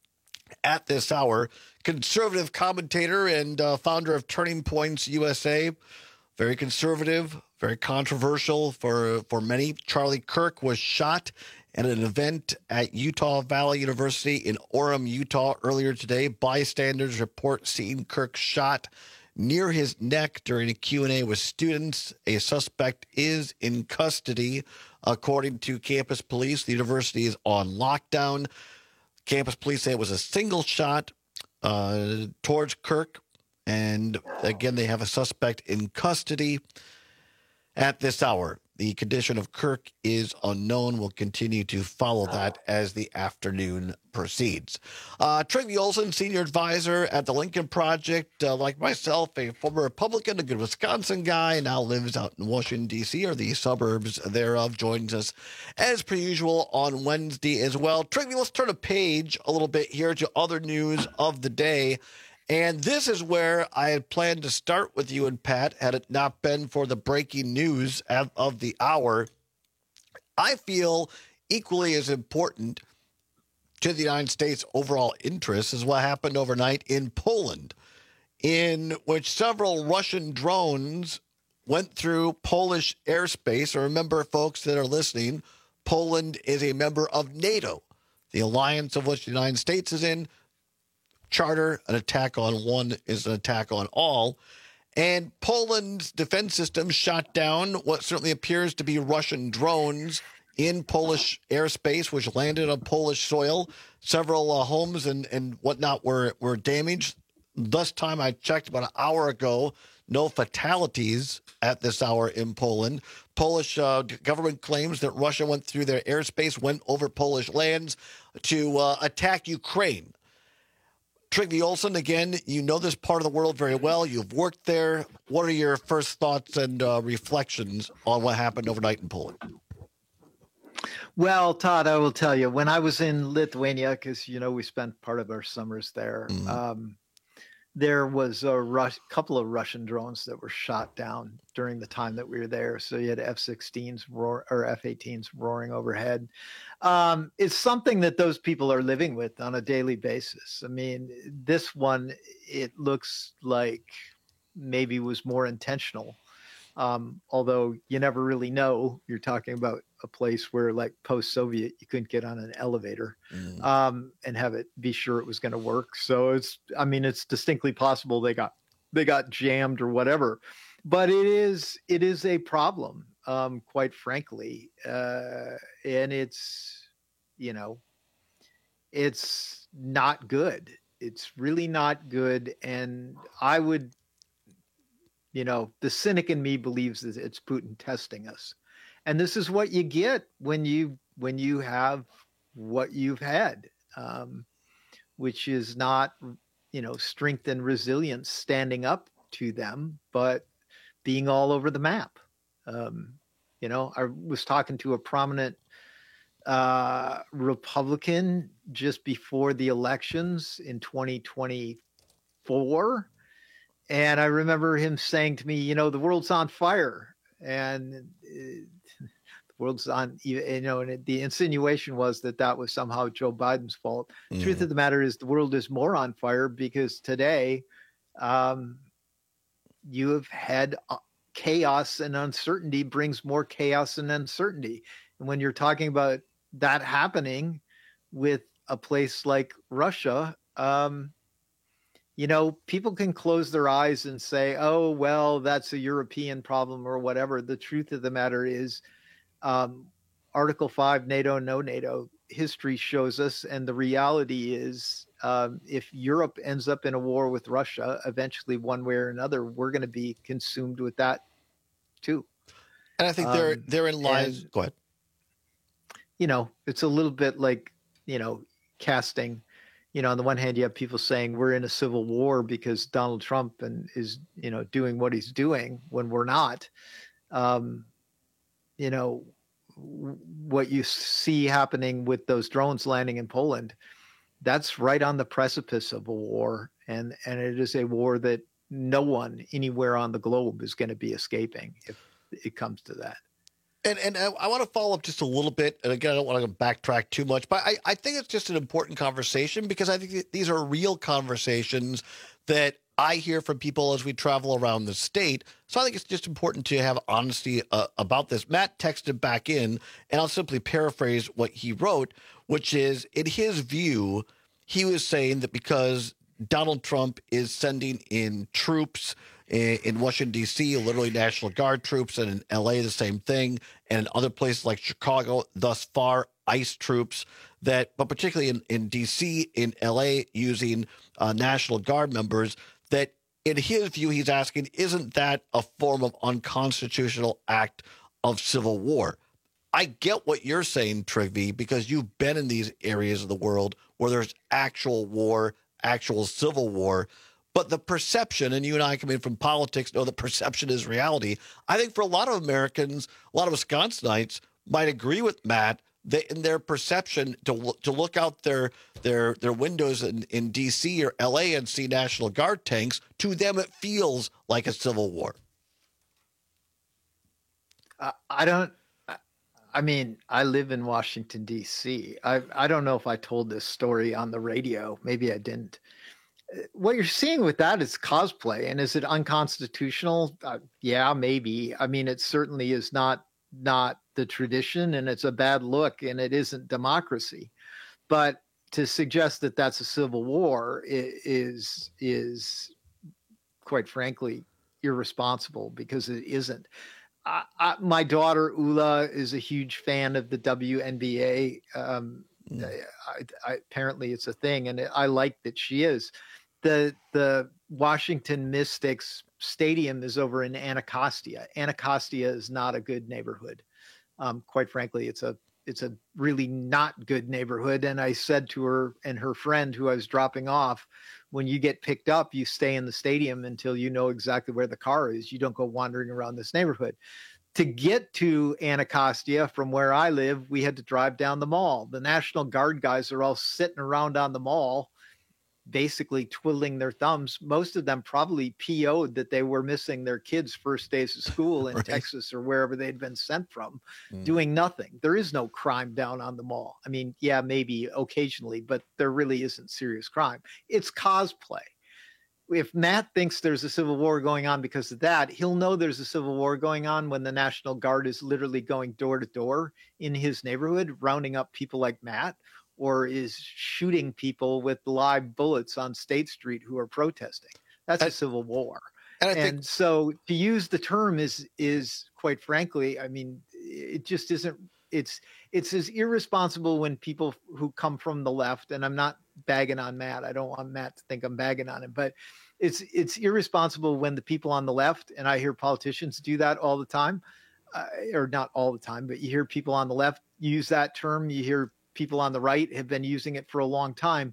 S19: at this hour. Conservative commentator and uh, founder of Turning Points U S A, very conservative, very controversial for, for many. Charlie Kirk was shot at an event at Utah Valley University in Orem, Utah earlier today. Bystanders report seeing Kirk shot near his neck during a Q and A with students. A suspect is in custody, according to campus police. The university is on lockdown. Campus police say it was a single shot uh, towards Kirk. And again, they have a suspect in custody at this hour. The condition of Kirk is unknown. We'll continue to follow that as the afternoon proceeds. Uh, Trygve Olson, senior advisor at the Lincoln Project, uh, like myself, a former Republican, a good Wisconsin guy, now lives out in Washington, D C, or the suburbs thereof, joins us as per usual on Wednesday as well. Trygve, let's turn a page a little bit here to other news of the day. And this is where I had planned to start with you and Pat, had it not been for the breaking news of, of the hour. I feel equally as important to the United States' overall interests is what happened overnight in Poland, in which several Russian drones went through Polish airspace. And remember, folks that are listening, Poland is a member of NATO, the alliance of which the United States is in. Charter, an attack on one is an attack on all. And Poland's defense system shot down what certainly appears to be Russian drones in Polish airspace, which landed on Polish soil. Several uh, homes and, and whatnot were, were damaged. Thus time I checked about an hour ago, no fatalities at this hour in Poland. Polish uh, government claims that Russia went through their airspace, went over Polish lands to uh, attack Ukraine. Trygve Olson, again, you know this part of the world very well. You've worked there. What are your first thoughts and uh, reflections on what happened overnight in Poland?
S3: Well, Todd, I will tell you, when I was in Lithuania, because, you know, we spent part of our summers there, mm-hmm. um, there was a Rus- couple of Russian drones that were shot down during the time that we were there. So you had F sixteens roar, or F eighteens roaring overhead. Um, it's something that those people are living with on a daily basis. I mean, this one, it looks like maybe was more intentional. Um, although you never really know. You're talking about a place where, like post-Soviet, you couldn't get on an elevator mm. um, and have it be sure it was going to work. So it's, I mean, it's distinctly possible they got they got jammed or whatever. But it is it is a problem, um, quite frankly, uh, and it's you know, it's not good. It's really not good, and I would. You know, the cynic in me believes that it's Putin testing us. And this is what you get when you when you have what you've had, um, which is not, you know, strength and resilience standing up to them, but being all over the map. Um, you know, I was talking to a prominent uh, Republican just before the elections in twenty twenty four. And I remember him saying to me, you know, the world's on fire. And uh, the world's on, you know, and it, the insinuation was that that was somehow Joe Biden's fault. Mm. Truth of the matter is the world is more on fire because today um, you have had chaos, and uncertainty brings more chaos and uncertainty. And when you're talking about that happening with a place like Russia, um, you know, people can close their eyes and say, oh, well, that's a European problem or whatever. The truth of the matter is um, Article five, NATO, no NATO, history shows us. And the reality is um, if Europe ends up in a war with Russia, eventually one way or another, we're going to be consumed with that too.
S19: And I think there, um, therein lies, and, go ahead. You
S3: know, it's a little bit like, you know, casting. You know, on the one hand, you have people saying we're in a civil war because Donald Trump and is, you know, doing what he's doing when we're not. Um, you know, what you see happening with those drones landing in Poland, that's right on the precipice of a war. And, and it is a war that no one anywhere on the globe is going to be escaping if it comes to that.
S19: And and I, I want to follow up just a little bit. And again, I don't want to backtrack too much, but I, I think it's just an important conversation because I think these are real conversations that I hear from people as we travel around the state. So I think it's just important to have honesty uh, about this. Matt texted back in, and I'll simply paraphrase what he wrote, which is, in his view, he was saying that because Donald Trump is sending in troops in Washington, D C, literally National Guard troops, and in L A, the same thing, and in other places like Chicago, thus far, ICE troops, that, but particularly in, in D C, in L A, using uh, National Guard members, that in his view, he's asking, isn't that a form of unconstitutional act of civil war? I get what you're saying, Trigby, because you've been in these areas of the world where there's actual war, actual civil war. But the perception, and you and I coming from politics know that perception is reality. I think for a lot of Americans, a lot of Wisconsinites might agree with Matt that in their perception to to look out their their their windows in, in D C or L A and see National Guard tanks, to them it feels like a civil war.
S3: Uh, I don't. I mean, I live in Washington, D C. I I don't know if I told this story on the radio. Maybe I didn't. What you're seeing with that is cosplay. And is it unconstitutional? Uh, yeah, maybe. I mean, it certainly is not not the tradition, and it's a bad look, and it isn't democracy. But to suggest that that's a civil war is is quite frankly irresponsible, because it isn't. I, I, my daughter Ula is a huge fan of the W N B A. Um, mm. I, I, apparently, it's a thing, and I like that she is. The the Washington Mystics stadium is over in Anacostia. Anacostia is not a good neighborhood. Um, quite frankly, it's a it's a really not good neighborhood. And I said to her and her friend who I was dropping off, when you get picked up, you stay in the stadium until you know exactly where the car is. You don't go wandering around this neighborhood. To get to Anacostia from where I live, we had to drive down the mall. The National Guard guys are all sitting around on the mall, basically twiddling their thumbs. Most of them probably P O'd that they were missing their kids' first days of school in right. Texas or wherever they'd been sent from, mm. doing nothing. There is no crime down on the mall. I mean, yeah, maybe occasionally, but there really isn't serious crime. It's cosplay. If Matt thinks there's a civil war going on because of that, he'll know there's a civil war going on when the National Guard is literally going door to door in his neighborhood, rounding up people like Matt, or is shooting people with live bullets on State Street who are protesting. That's I, a civil war. And, I and think, so to use the term is, is quite frankly, I mean, it just isn't, it's, it's as irresponsible when people who come from the left, and I'm not bagging on Matt. I don't want Matt to think I'm bagging on him, but it's, it's irresponsible when the people on the left, and I hear politicians do that all the time, uh, or not all the time, but you hear people on the left use that term. You hear people on the right have been using it for a long time.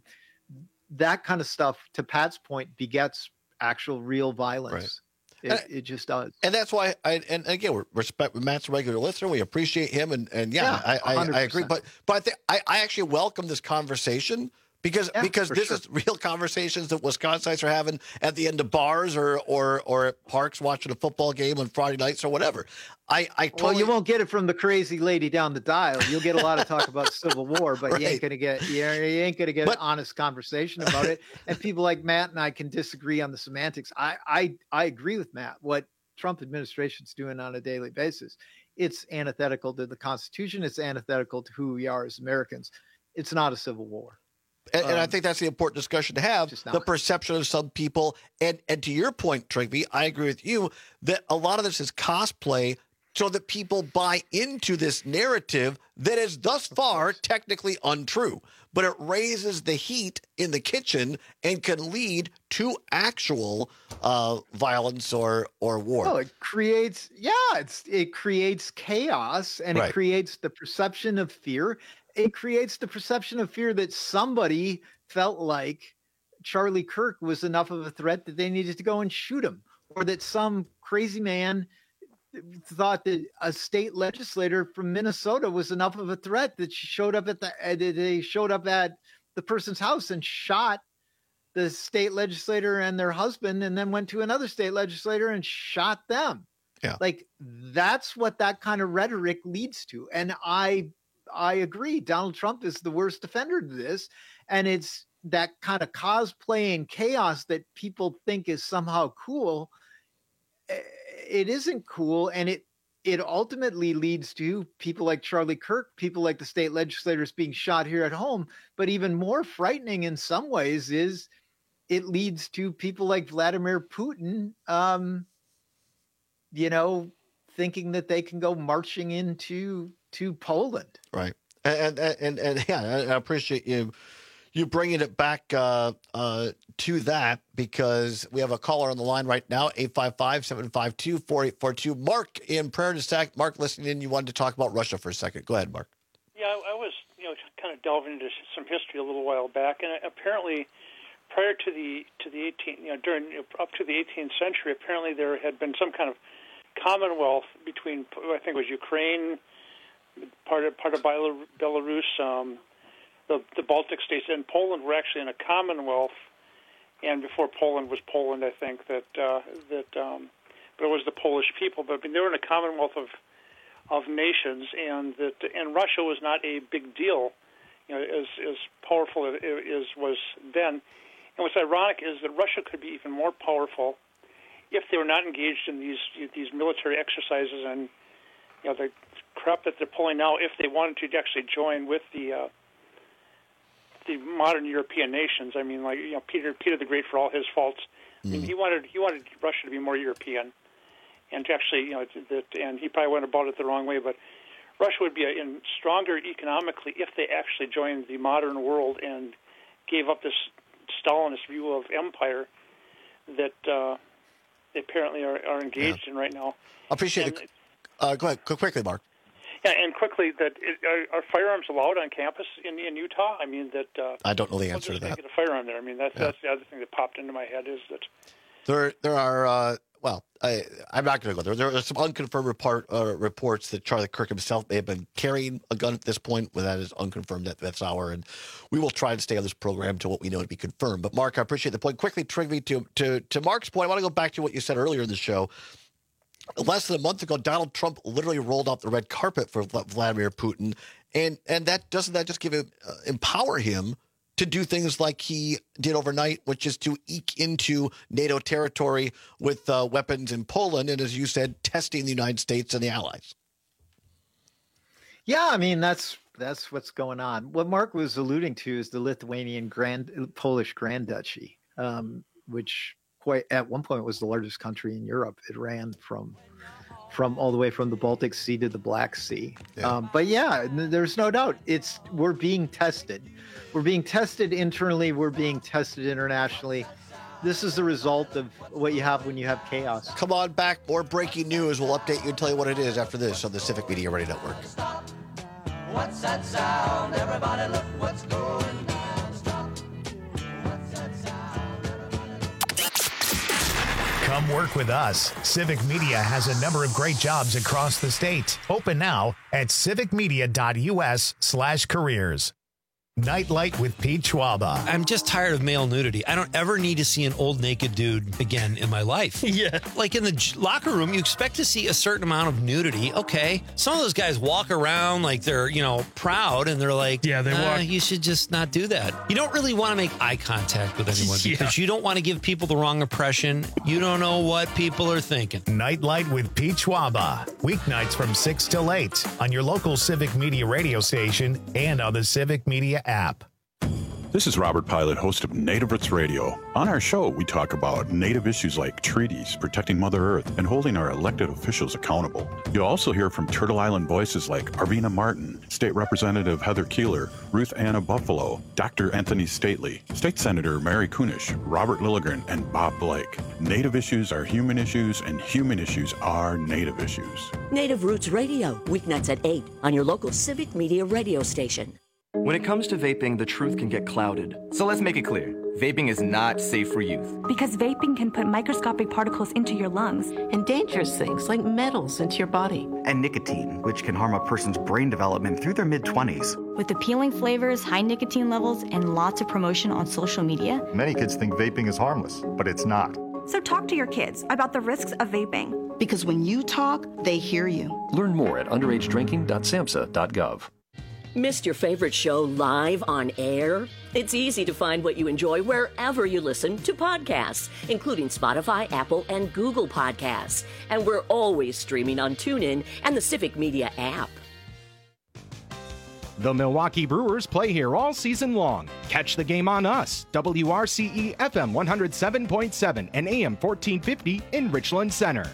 S3: That kind of stuff, to Pat's point, begets actual real violence. Right. It, it just does.
S19: And that's why I, and again, we respect Matt's a regular listener. We appreciate him. And, and yeah, yeah I, I, I agree. But, but I think I, I actually welcome this conversation Because
S3: Yeah,
S19: because
S3: for
S19: this
S3: sure.
S19: is real conversations that Wisconsinites are having at the end of bars or or or at parks watching a football game on Friday nights or whatever. I I totally,
S3: Well, you won't get it from the crazy lady down the dial. You'll get a lot of talk about Civil War, but you
S19: Right.
S3: ain't gonna get you ain't gonna get
S19: But-
S3: an honest conversation about it. And people like Matt and I can disagree on the semantics. I I I agree with Matt. What Trump administration's doing on a daily basis, it's antithetical to the Constitution. It's antithetical to who we are as Americans. It's not a civil war.
S19: And, and I
S3: Um,
S19: think that's the important discussion to have,
S3: just
S19: the
S3: not.
S19: perception of some people. And and to your point, Trigby, I agree with you that a lot of this is cosplay so that people buy into this narrative that is thus far technically untrue. But it raises the heat in the kitchen and can lead to actual uh, violence or, or war.
S3: Oh, it creates, yeah, it's it creates chaos and
S19: Right.
S3: it creates the perception of fear. It creates the perception of fear that somebody felt like Charlie Kirk was enough of a threat that they needed to go and shoot him, or that some crazy man thought that a state legislator from Minnesota was enough of a threat that she showed up at the uh, that they showed up at the person's house and shot the state legislator and their husband, and then went to another state legislator and shot them.
S19: Yeah.
S3: Like that's what that kind of rhetoric leads to. And I I agree. Donald Trump is the worst offender to this. And it's that kind of cosplay and chaos that people think is somehow cool. Eh, It isn't cool. And it it ultimately leads to people like Charlie Kirk, people like the state legislators being shot here at home. But even more frightening in some ways is it leads to people like Vladimir Putin, um, you know, thinking that they can go marching into to Poland.
S19: Right. And, and, and, and yeah, I I appreciate you, you bringing it back uh, uh, to that, because we have a caller on the line right now, eight five five, seven five two, four eight four two. Mark in Prairie du Sac. Mark, listening in, you wanted to talk about Russia for a second. Go ahead, Mark.
S4: Yeah, I, I was, you know, kind of delving into some history a little while back, and apparently, prior to the to the eighteenth, you know, during up to the eighteenth century, apparently there had been some kind of commonwealth between, I think it was Ukraine, part of part of Belarus, um, the the Baltic states, and Poland were actually in a commonwealth. And before Poland was Poland, I think that uh, that, um, but it was the Polish people. But I mean, they were in a commonwealth of of nations, and that and Russia was not a big deal, you know, as as powerful as it was then. And what's ironic is that Russia could be even more powerful if they were not engaged in these these military exercises and, you know, the crap that they're pulling now. If they wanted to actually join with the uh, the modern European nations, I mean, like, you know, Peter Peter the Great, for all his faults, I mean, he wanted he wanted Russia to be more European, and to actually, you know, that, and he probably went about it the wrong way, but Russia would be in stronger economically if they actually joined the modern world and gave up this Stalinist view of empire that uh, they apparently are, are engaged in right now.
S19: I appreciate
S4: And
S19: it. Uh, go ahead, go quickly, Mark.
S4: Yeah, and quickly, that it, are, are firearms allowed on campus in in Utah? I mean, that uh,
S19: I don't know the
S4: well,
S19: answer to
S4: just
S19: that.
S4: Get a firearm there. I mean, that's
S19: Yeah.
S4: that's the other thing that popped into my head is that.
S19: There, there are. Uh, well, I, I'm not going to go there. There are some unconfirmed report, uh, reports that Charlie Kirk himself may have been carrying a gun at this point, but that is unconfirmed. That that's our, and we will try to stay on this program to what we know to be confirmed. But Mark, I appreciate the point. Quickly, Trigby, to to to Mark's point, I want to go back to what you said earlier in the show. Less than a month ago, Donald Trump literally rolled out the red carpet for Vla- Vladimir Putin, and and that doesn't that just give him uh, empower him to do things like he did overnight, which is to eke into NATO territory with uh, weapons in Poland, and as you said, testing the United States and the allies.
S3: Yeah, I mean that's that's what's going on. What Mark was alluding to is the Lithuanian Grand Polish Grand Duchy, um, which quite at one point was the largest country in Europe. It ran from from all the way from the Baltic Sea to the Black Sea.
S19: Yeah.
S3: Um, but yeah, n- there's no doubt it's we're being tested. We're being tested internally. We're being tested internationally. This is the result of what you have when you have chaos.
S19: Come on back, more breaking news. We'll update you and tell you what it is after this on the Civic Media Radio Network.
S14: What's that sound? Everybody look what's going down. Stop. What's that sound?
S1: Come work with us. Civic Media has a number of great jobs across the state. Open now at civicmedia.us slash careers. Nightlight with Pete Schwaba.
S7: I'm just tired of male nudity. I don't ever need to see an old naked dude again in my life. Yeah. Like in the j- locker room, you expect to see a certain amount of nudity. Okay. Some of those guys walk around like they're, you know, proud and they're like, yeah, they walk. You should just not do that. You don't really want to make eye contact with anyone yeah. because you don't want to give people the wrong impression. You don't know what people are thinking.
S1: Nightlight with Pete Schwaba. Weeknights from six till eight on your local Civic Media radio station and on the Civic Media app.
S10: This is Robert Pilot, host of Native Roots Radio. On our show, we talk about Native issues like treaties, protecting Mother Earth, and holding our elected officials accountable. You'll also hear from Turtle Island voices like Arvina Martin, State Representative Heather Keeler, Ruth Anna Buffalo, Doctor Anthony Stately, State Senator Mary Kunish, Robert Lilligren, and Bob Blake. Native issues are human issues, and human issues are Native issues.
S25: Native Roots Radio, weeknights at eight on your local Civic Media radio station.
S17: When it comes to vaping, the truth can get clouded. So let's make it clear. Vaping is not safe for youth.
S20: Because vaping can put microscopic particles into your lungs.
S21: And dangerous things like metals into your body.
S22: And nicotine, which can harm a person's brain development through their mid-twenties.
S20: With appealing flavors, high nicotine levels, and lots of promotion on social media.
S23: Many kids think vaping is harmless, but it's not.
S20: So talk to your kids about the risks of vaping.
S21: Because when you talk, they hear you.
S28: Learn more at underage drinking dot samhsa dot gov.
S25: Missed your favorite show live on air? It's easy to find what you enjoy wherever you listen to podcasts, including Spotify, Apple, and Google Podcasts. And we're always streaming on TuneIn and the Civic Media app.
S15: The Milwaukee Brewers play here all season long. Catch the game on us, W R C E F M one oh seven point seven and A M fourteen fifty in Richland Center.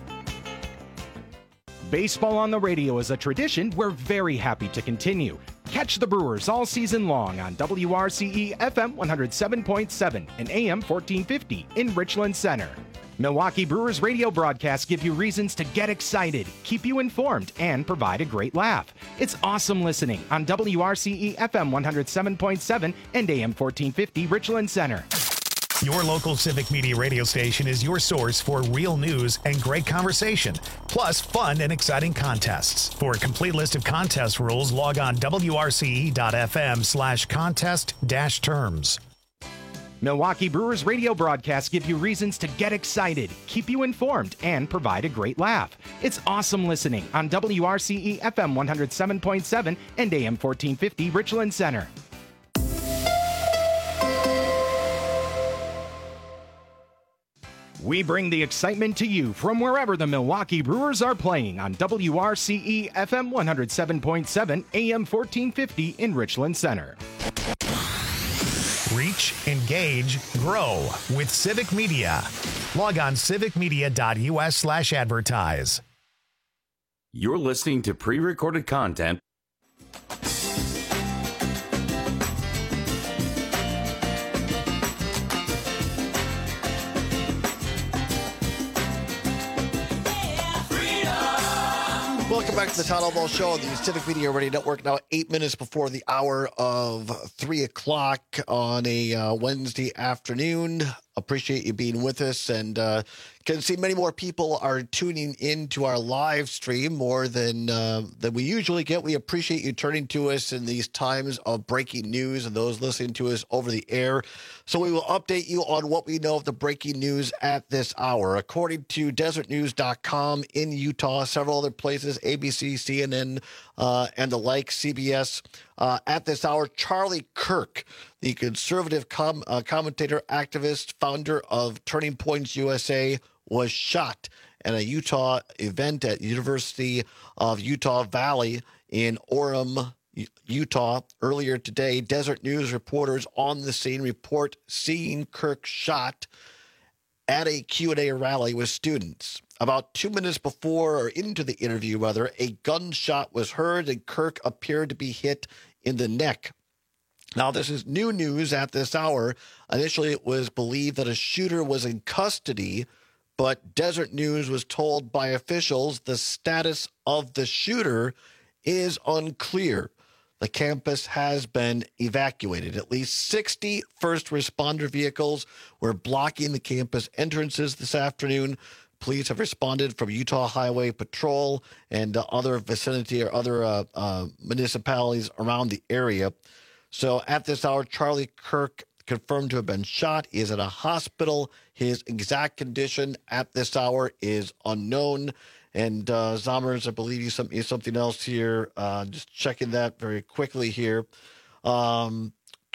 S15: Baseball on the radio is a tradition we're very happy to continue. Catch the Brewers all season long on W R C E F M one oh seven point seven and A M fourteen fifty in Richland Center. Milwaukee Brewers radio broadcasts give you reasons to get excited, keep you informed, and provide a great laugh. It's awesome listening on W R C E F M one oh seven point seven and A M fourteen fifty Richland Center.
S1: Your local Civic Media radio station is your source for real news and great conversation, plus fun and exciting contests. For a complete list of contest rules, log on W R C E dot F M slash contest dash terms.
S15: Milwaukee Brewers radio broadcasts give you reasons to get excited, keep you informed, and provide a great laugh. It's awesome listening on W R C E F M one oh seven point seven and A M fourteen fifty Richland Center. We bring the excitement to you from wherever the Milwaukee Brewers are playing on W R C E F M one oh seven point seven, A M fourteen fifty in Richland Center.
S1: Reach, engage, grow with Civic Media. Log on civic media dot U S slash advertise.
S24: You're listening to pre-recorded content.
S19: Welcome back to the Todd Ball Show on the Civic Media Radio Network. Now eight minutes before the hour of three o'clock on a uh, Wednesday afternoon. Appreciate you being with us, and uh, can see many more people are tuning in to our live stream more than uh, than we usually get. We appreciate you turning to us in these times of breaking news and those listening to us over the air. So we will update you on what we know of the breaking news at this hour. According to desert news dot com in Utah, several other places, A B C, C N N, uh, and the like, C B S, uh, at this hour, Charlie Kirk, the conservative com- uh, commentator, activist, founder of Turning Points U S A, was shot at a Utah event at University of Utah Valley in Orem, Utah. Earlier today, Desert News reporters on the scene report seeing Kirk shot at a Q and A rally with students. About two minutes before or into the interview, rather, a gunshot was heard and Kirk appeared to be hit in the neck. Now, this is new news at this hour. Initially, it was believed that a shooter was in custody, but Desert News was told by officials the status of the shooter is unclear. The campus has been evacuated. At least sixty first responder vehicles were blocking the campus entrances this afternoon. Police have responded from Utah Highway Patrol and uh, other vicinity or other uh, uh, municipalities around the area. So at this hour, Charlie Kirk confirmed to have been shot. He is at a hospital. His exact condition at this hour is unknown. And uh, Zommers, I believe you sent me something else here. Uh, just checking that very quickly here. Um,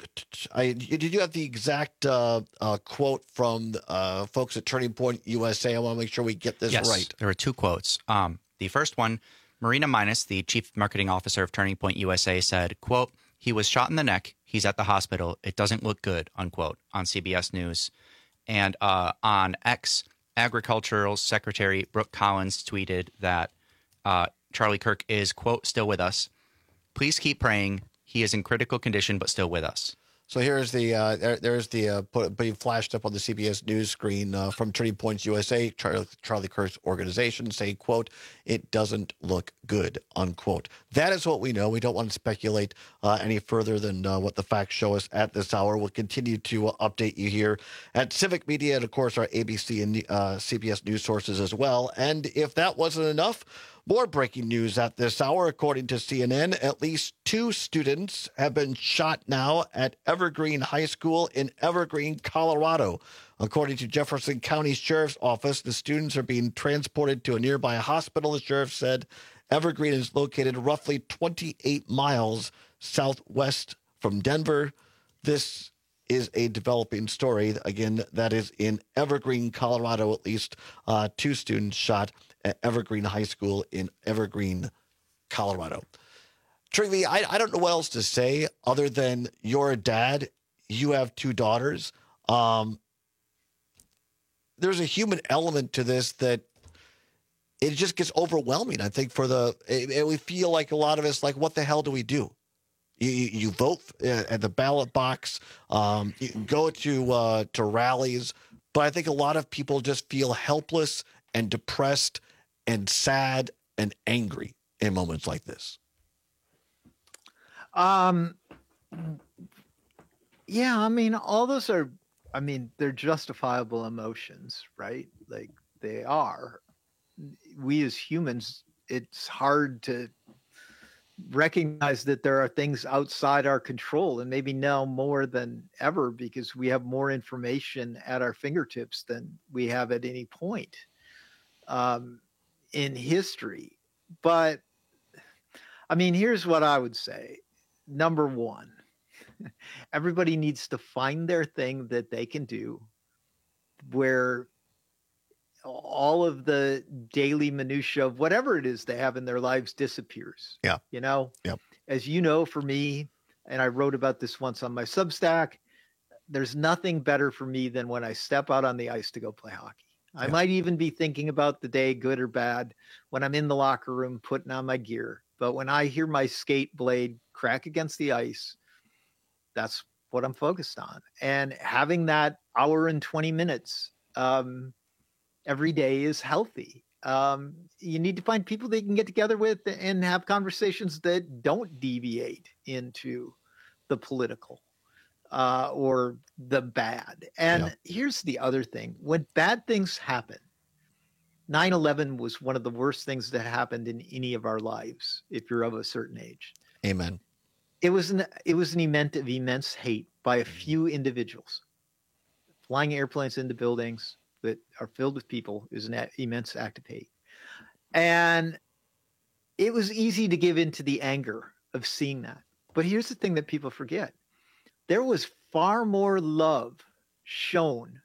S19: I, did you have the exact uh, uh, quote from uh, folks at Turning Point U S A? I want to make sure we get this
S2: yes,
S19: right.
S2: There were two quotes. Um, the first one, Marina Minus, the chief marketing officer of Turning Point U S A, said, quote, "He was shot in the neck. He's at the hospital. It doesn't look good," unquote, on C B S News. And uh, on X, Agricultural Secretary Brooke Collins tweeted that uh, Charlie Kirk is, quote, "still with us. Please keep praying. He is in critical condition, but still with us."
S19: So here's the uh, there, there's the uh, put, being flashed up on the C B S News screen uh, from Turning Points U S A, Charlie, Charlie Kirk's organization, saying, quote, "It doesn't look good," unquote. That is what we know. We don't want to speculate uh, any further than uh, what the facts show us at this hour. We'll continue to uh, update you here at Civic Media and, of course, our A B C and uh, C B S News sources as well. And if that wasn't enough, more breaking news at this hour. According to C N N, at least two students have been shot now at Evergreen High School in Evergreen, Colorado. According to Jefferson County Sheriff's Office, the students are being transported to a nearby hospital. The sheriff said Evergreen is located roughly twenty-eight miles southwest from Denver. This is a developing story. Again, that is in Evergreen, Colorado. At least uh, two students shot at Evergreen High School in Evergreen, Colorado. Trivy, I, I don't know what else to say other than you're a dad. You have two daughters. Um, there's a human element to this that it just gets overwhelming. I think for the, it, it, we feel like a lot of us, like, what the hell do we do? You, you, you vote at the ballot box, um, you go to uh, to rallies, but I think a lot of people just feel helpless and depressed and sad and angry in moments like this.
S3: Um, yeah, I mean, all those are, I mean, they're justifiable emotions, right? Like, they are. We as humans, it's hard to recognize that there are things outside our control, and maybe now more than ever because we have more information at our fingertips than we have at any point um, in history. But I mean, here's what I would say. Number one, everybody needs to find their thing that they can do where all of the daily minutia of whatever it is they have in their lives disappears.
S19: Yeah.
S3: You know,
S19: yep.
S3: As you know, for me, and I wrote about this once on my Substack, there's nothing better for me than when I step out on the ice to go play hockey. I yeah. might even be thinking about the day, good or bad, when I'm in the locker room putting on my gear. But when I hear my skate blade crack against the ice, that's what I'm focused on. And having that hour and twenty minutes um, every day is healthy. Um, you need to find people that you can get together with and have conversations that don't deviate into the political uh, or the bad. And yeah. here's the other thing. When bad things happen, nine eleven was one of the worst things that happened in any of our lives, if you're of a certain age.
S19: Amen.
S3: It was an, it was an event of immense hate by a few individuals. Flying airplanes into buildings that are filled with people is an a- immense act of hate. And it was easy to give into the anger of seeing that. But here's the thing that people forget. There was far more love shown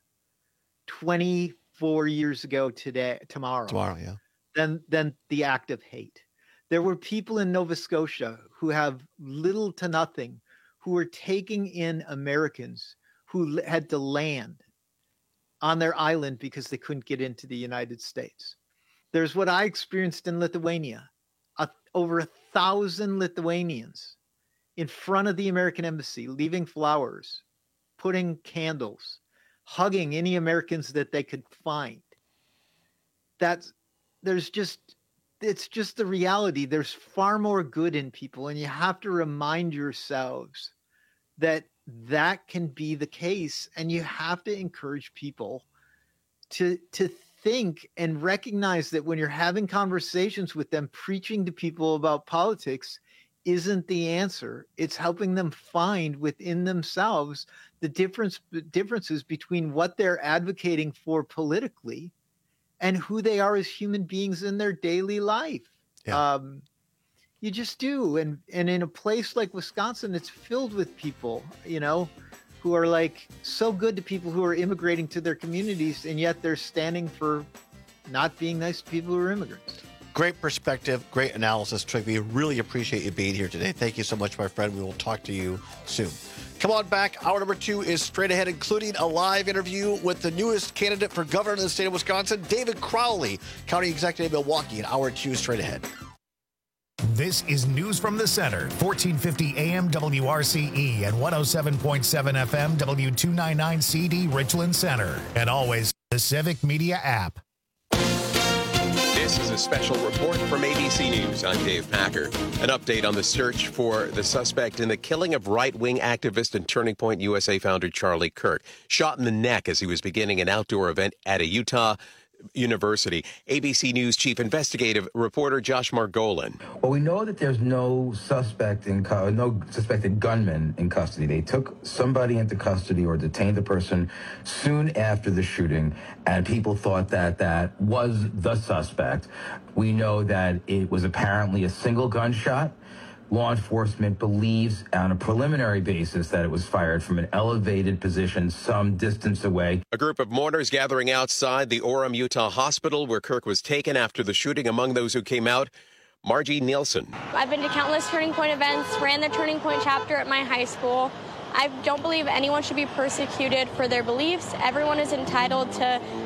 S3: twenty-four years ago today, tomorrow,
S19: tomorrow, yeah,
S3: than, than the act of hate. There were people in Nova Scotia who have little to nothing, who were taking in Americans who had to land on their island because they couldn't get into the United States. There's what I experienced in Lithuania. Uh, over a thousand Lithuanians in front of the American embassy, leaving flowers, putting candles, hugging any Americans that they could find. That's, there's just, it's just the reality. There's far more good in people, and you have to remind yourselves that that can be the case, and you have to encourage people to to think and recognize that when you're having conversations with them, preaching to people about politics, isn't the answer. It's helping them find within themselves the difference differences between what they're advocating for politically and who they are as human beings in their daily life. Yeah. Um, you just do. And, and in a place like Wisconsin, it's filled with people, you know, who are like so good to people who are immigrating to their communities, and yet they're standing for not being nice to people who are immigrants.
S19: Great perspective, great analysis, Trick. We really appreciate you being here today. Thank you so much, my friend. We will talk to you soon. Come on back. Hour number two is straight ahead, including a live interview with the newest candidate for governor in the state of Wisconsin, David Crowley, County Executive of Milwaukee. In hour two, straight ahead.
S1: This is News from the Center, fourteen fifty A M W R C E and one oh seven point seven F M W two ninety-nine C D Richland Center. And always the Civic Media app.
S8: This is a special report from A B C News. I'm Dave Packer. An update on the search for the suspect in the killing of right-wing activist and Turning Point U S A founder Charlie Kirk, shot in the neck as he was beginning an outdoor event at a Utah University. A B C News chief investigative reporter Josh Margolin.
S9: Well, we know that there's no suspect in co- no suspected gunman in custody. They took somebody into custody or detained the person soon after the shooting, and people thought that that was the suspect. We know that it was apparently a single gunshot. Law enforcement believes on a preliminary basis that it was fired from an elevated position some distance away.
S8: A group of mourners gathering outside the Orem, Utah hospital where Kirk was taken after the shooting. Among those who came out, Margie Nielsen.
S11: I've been to countless Turning Point events, ran the Turning Point chapter at my high school. I don't believe anyone should be persecuted for their beliefs. Everyone is entitled to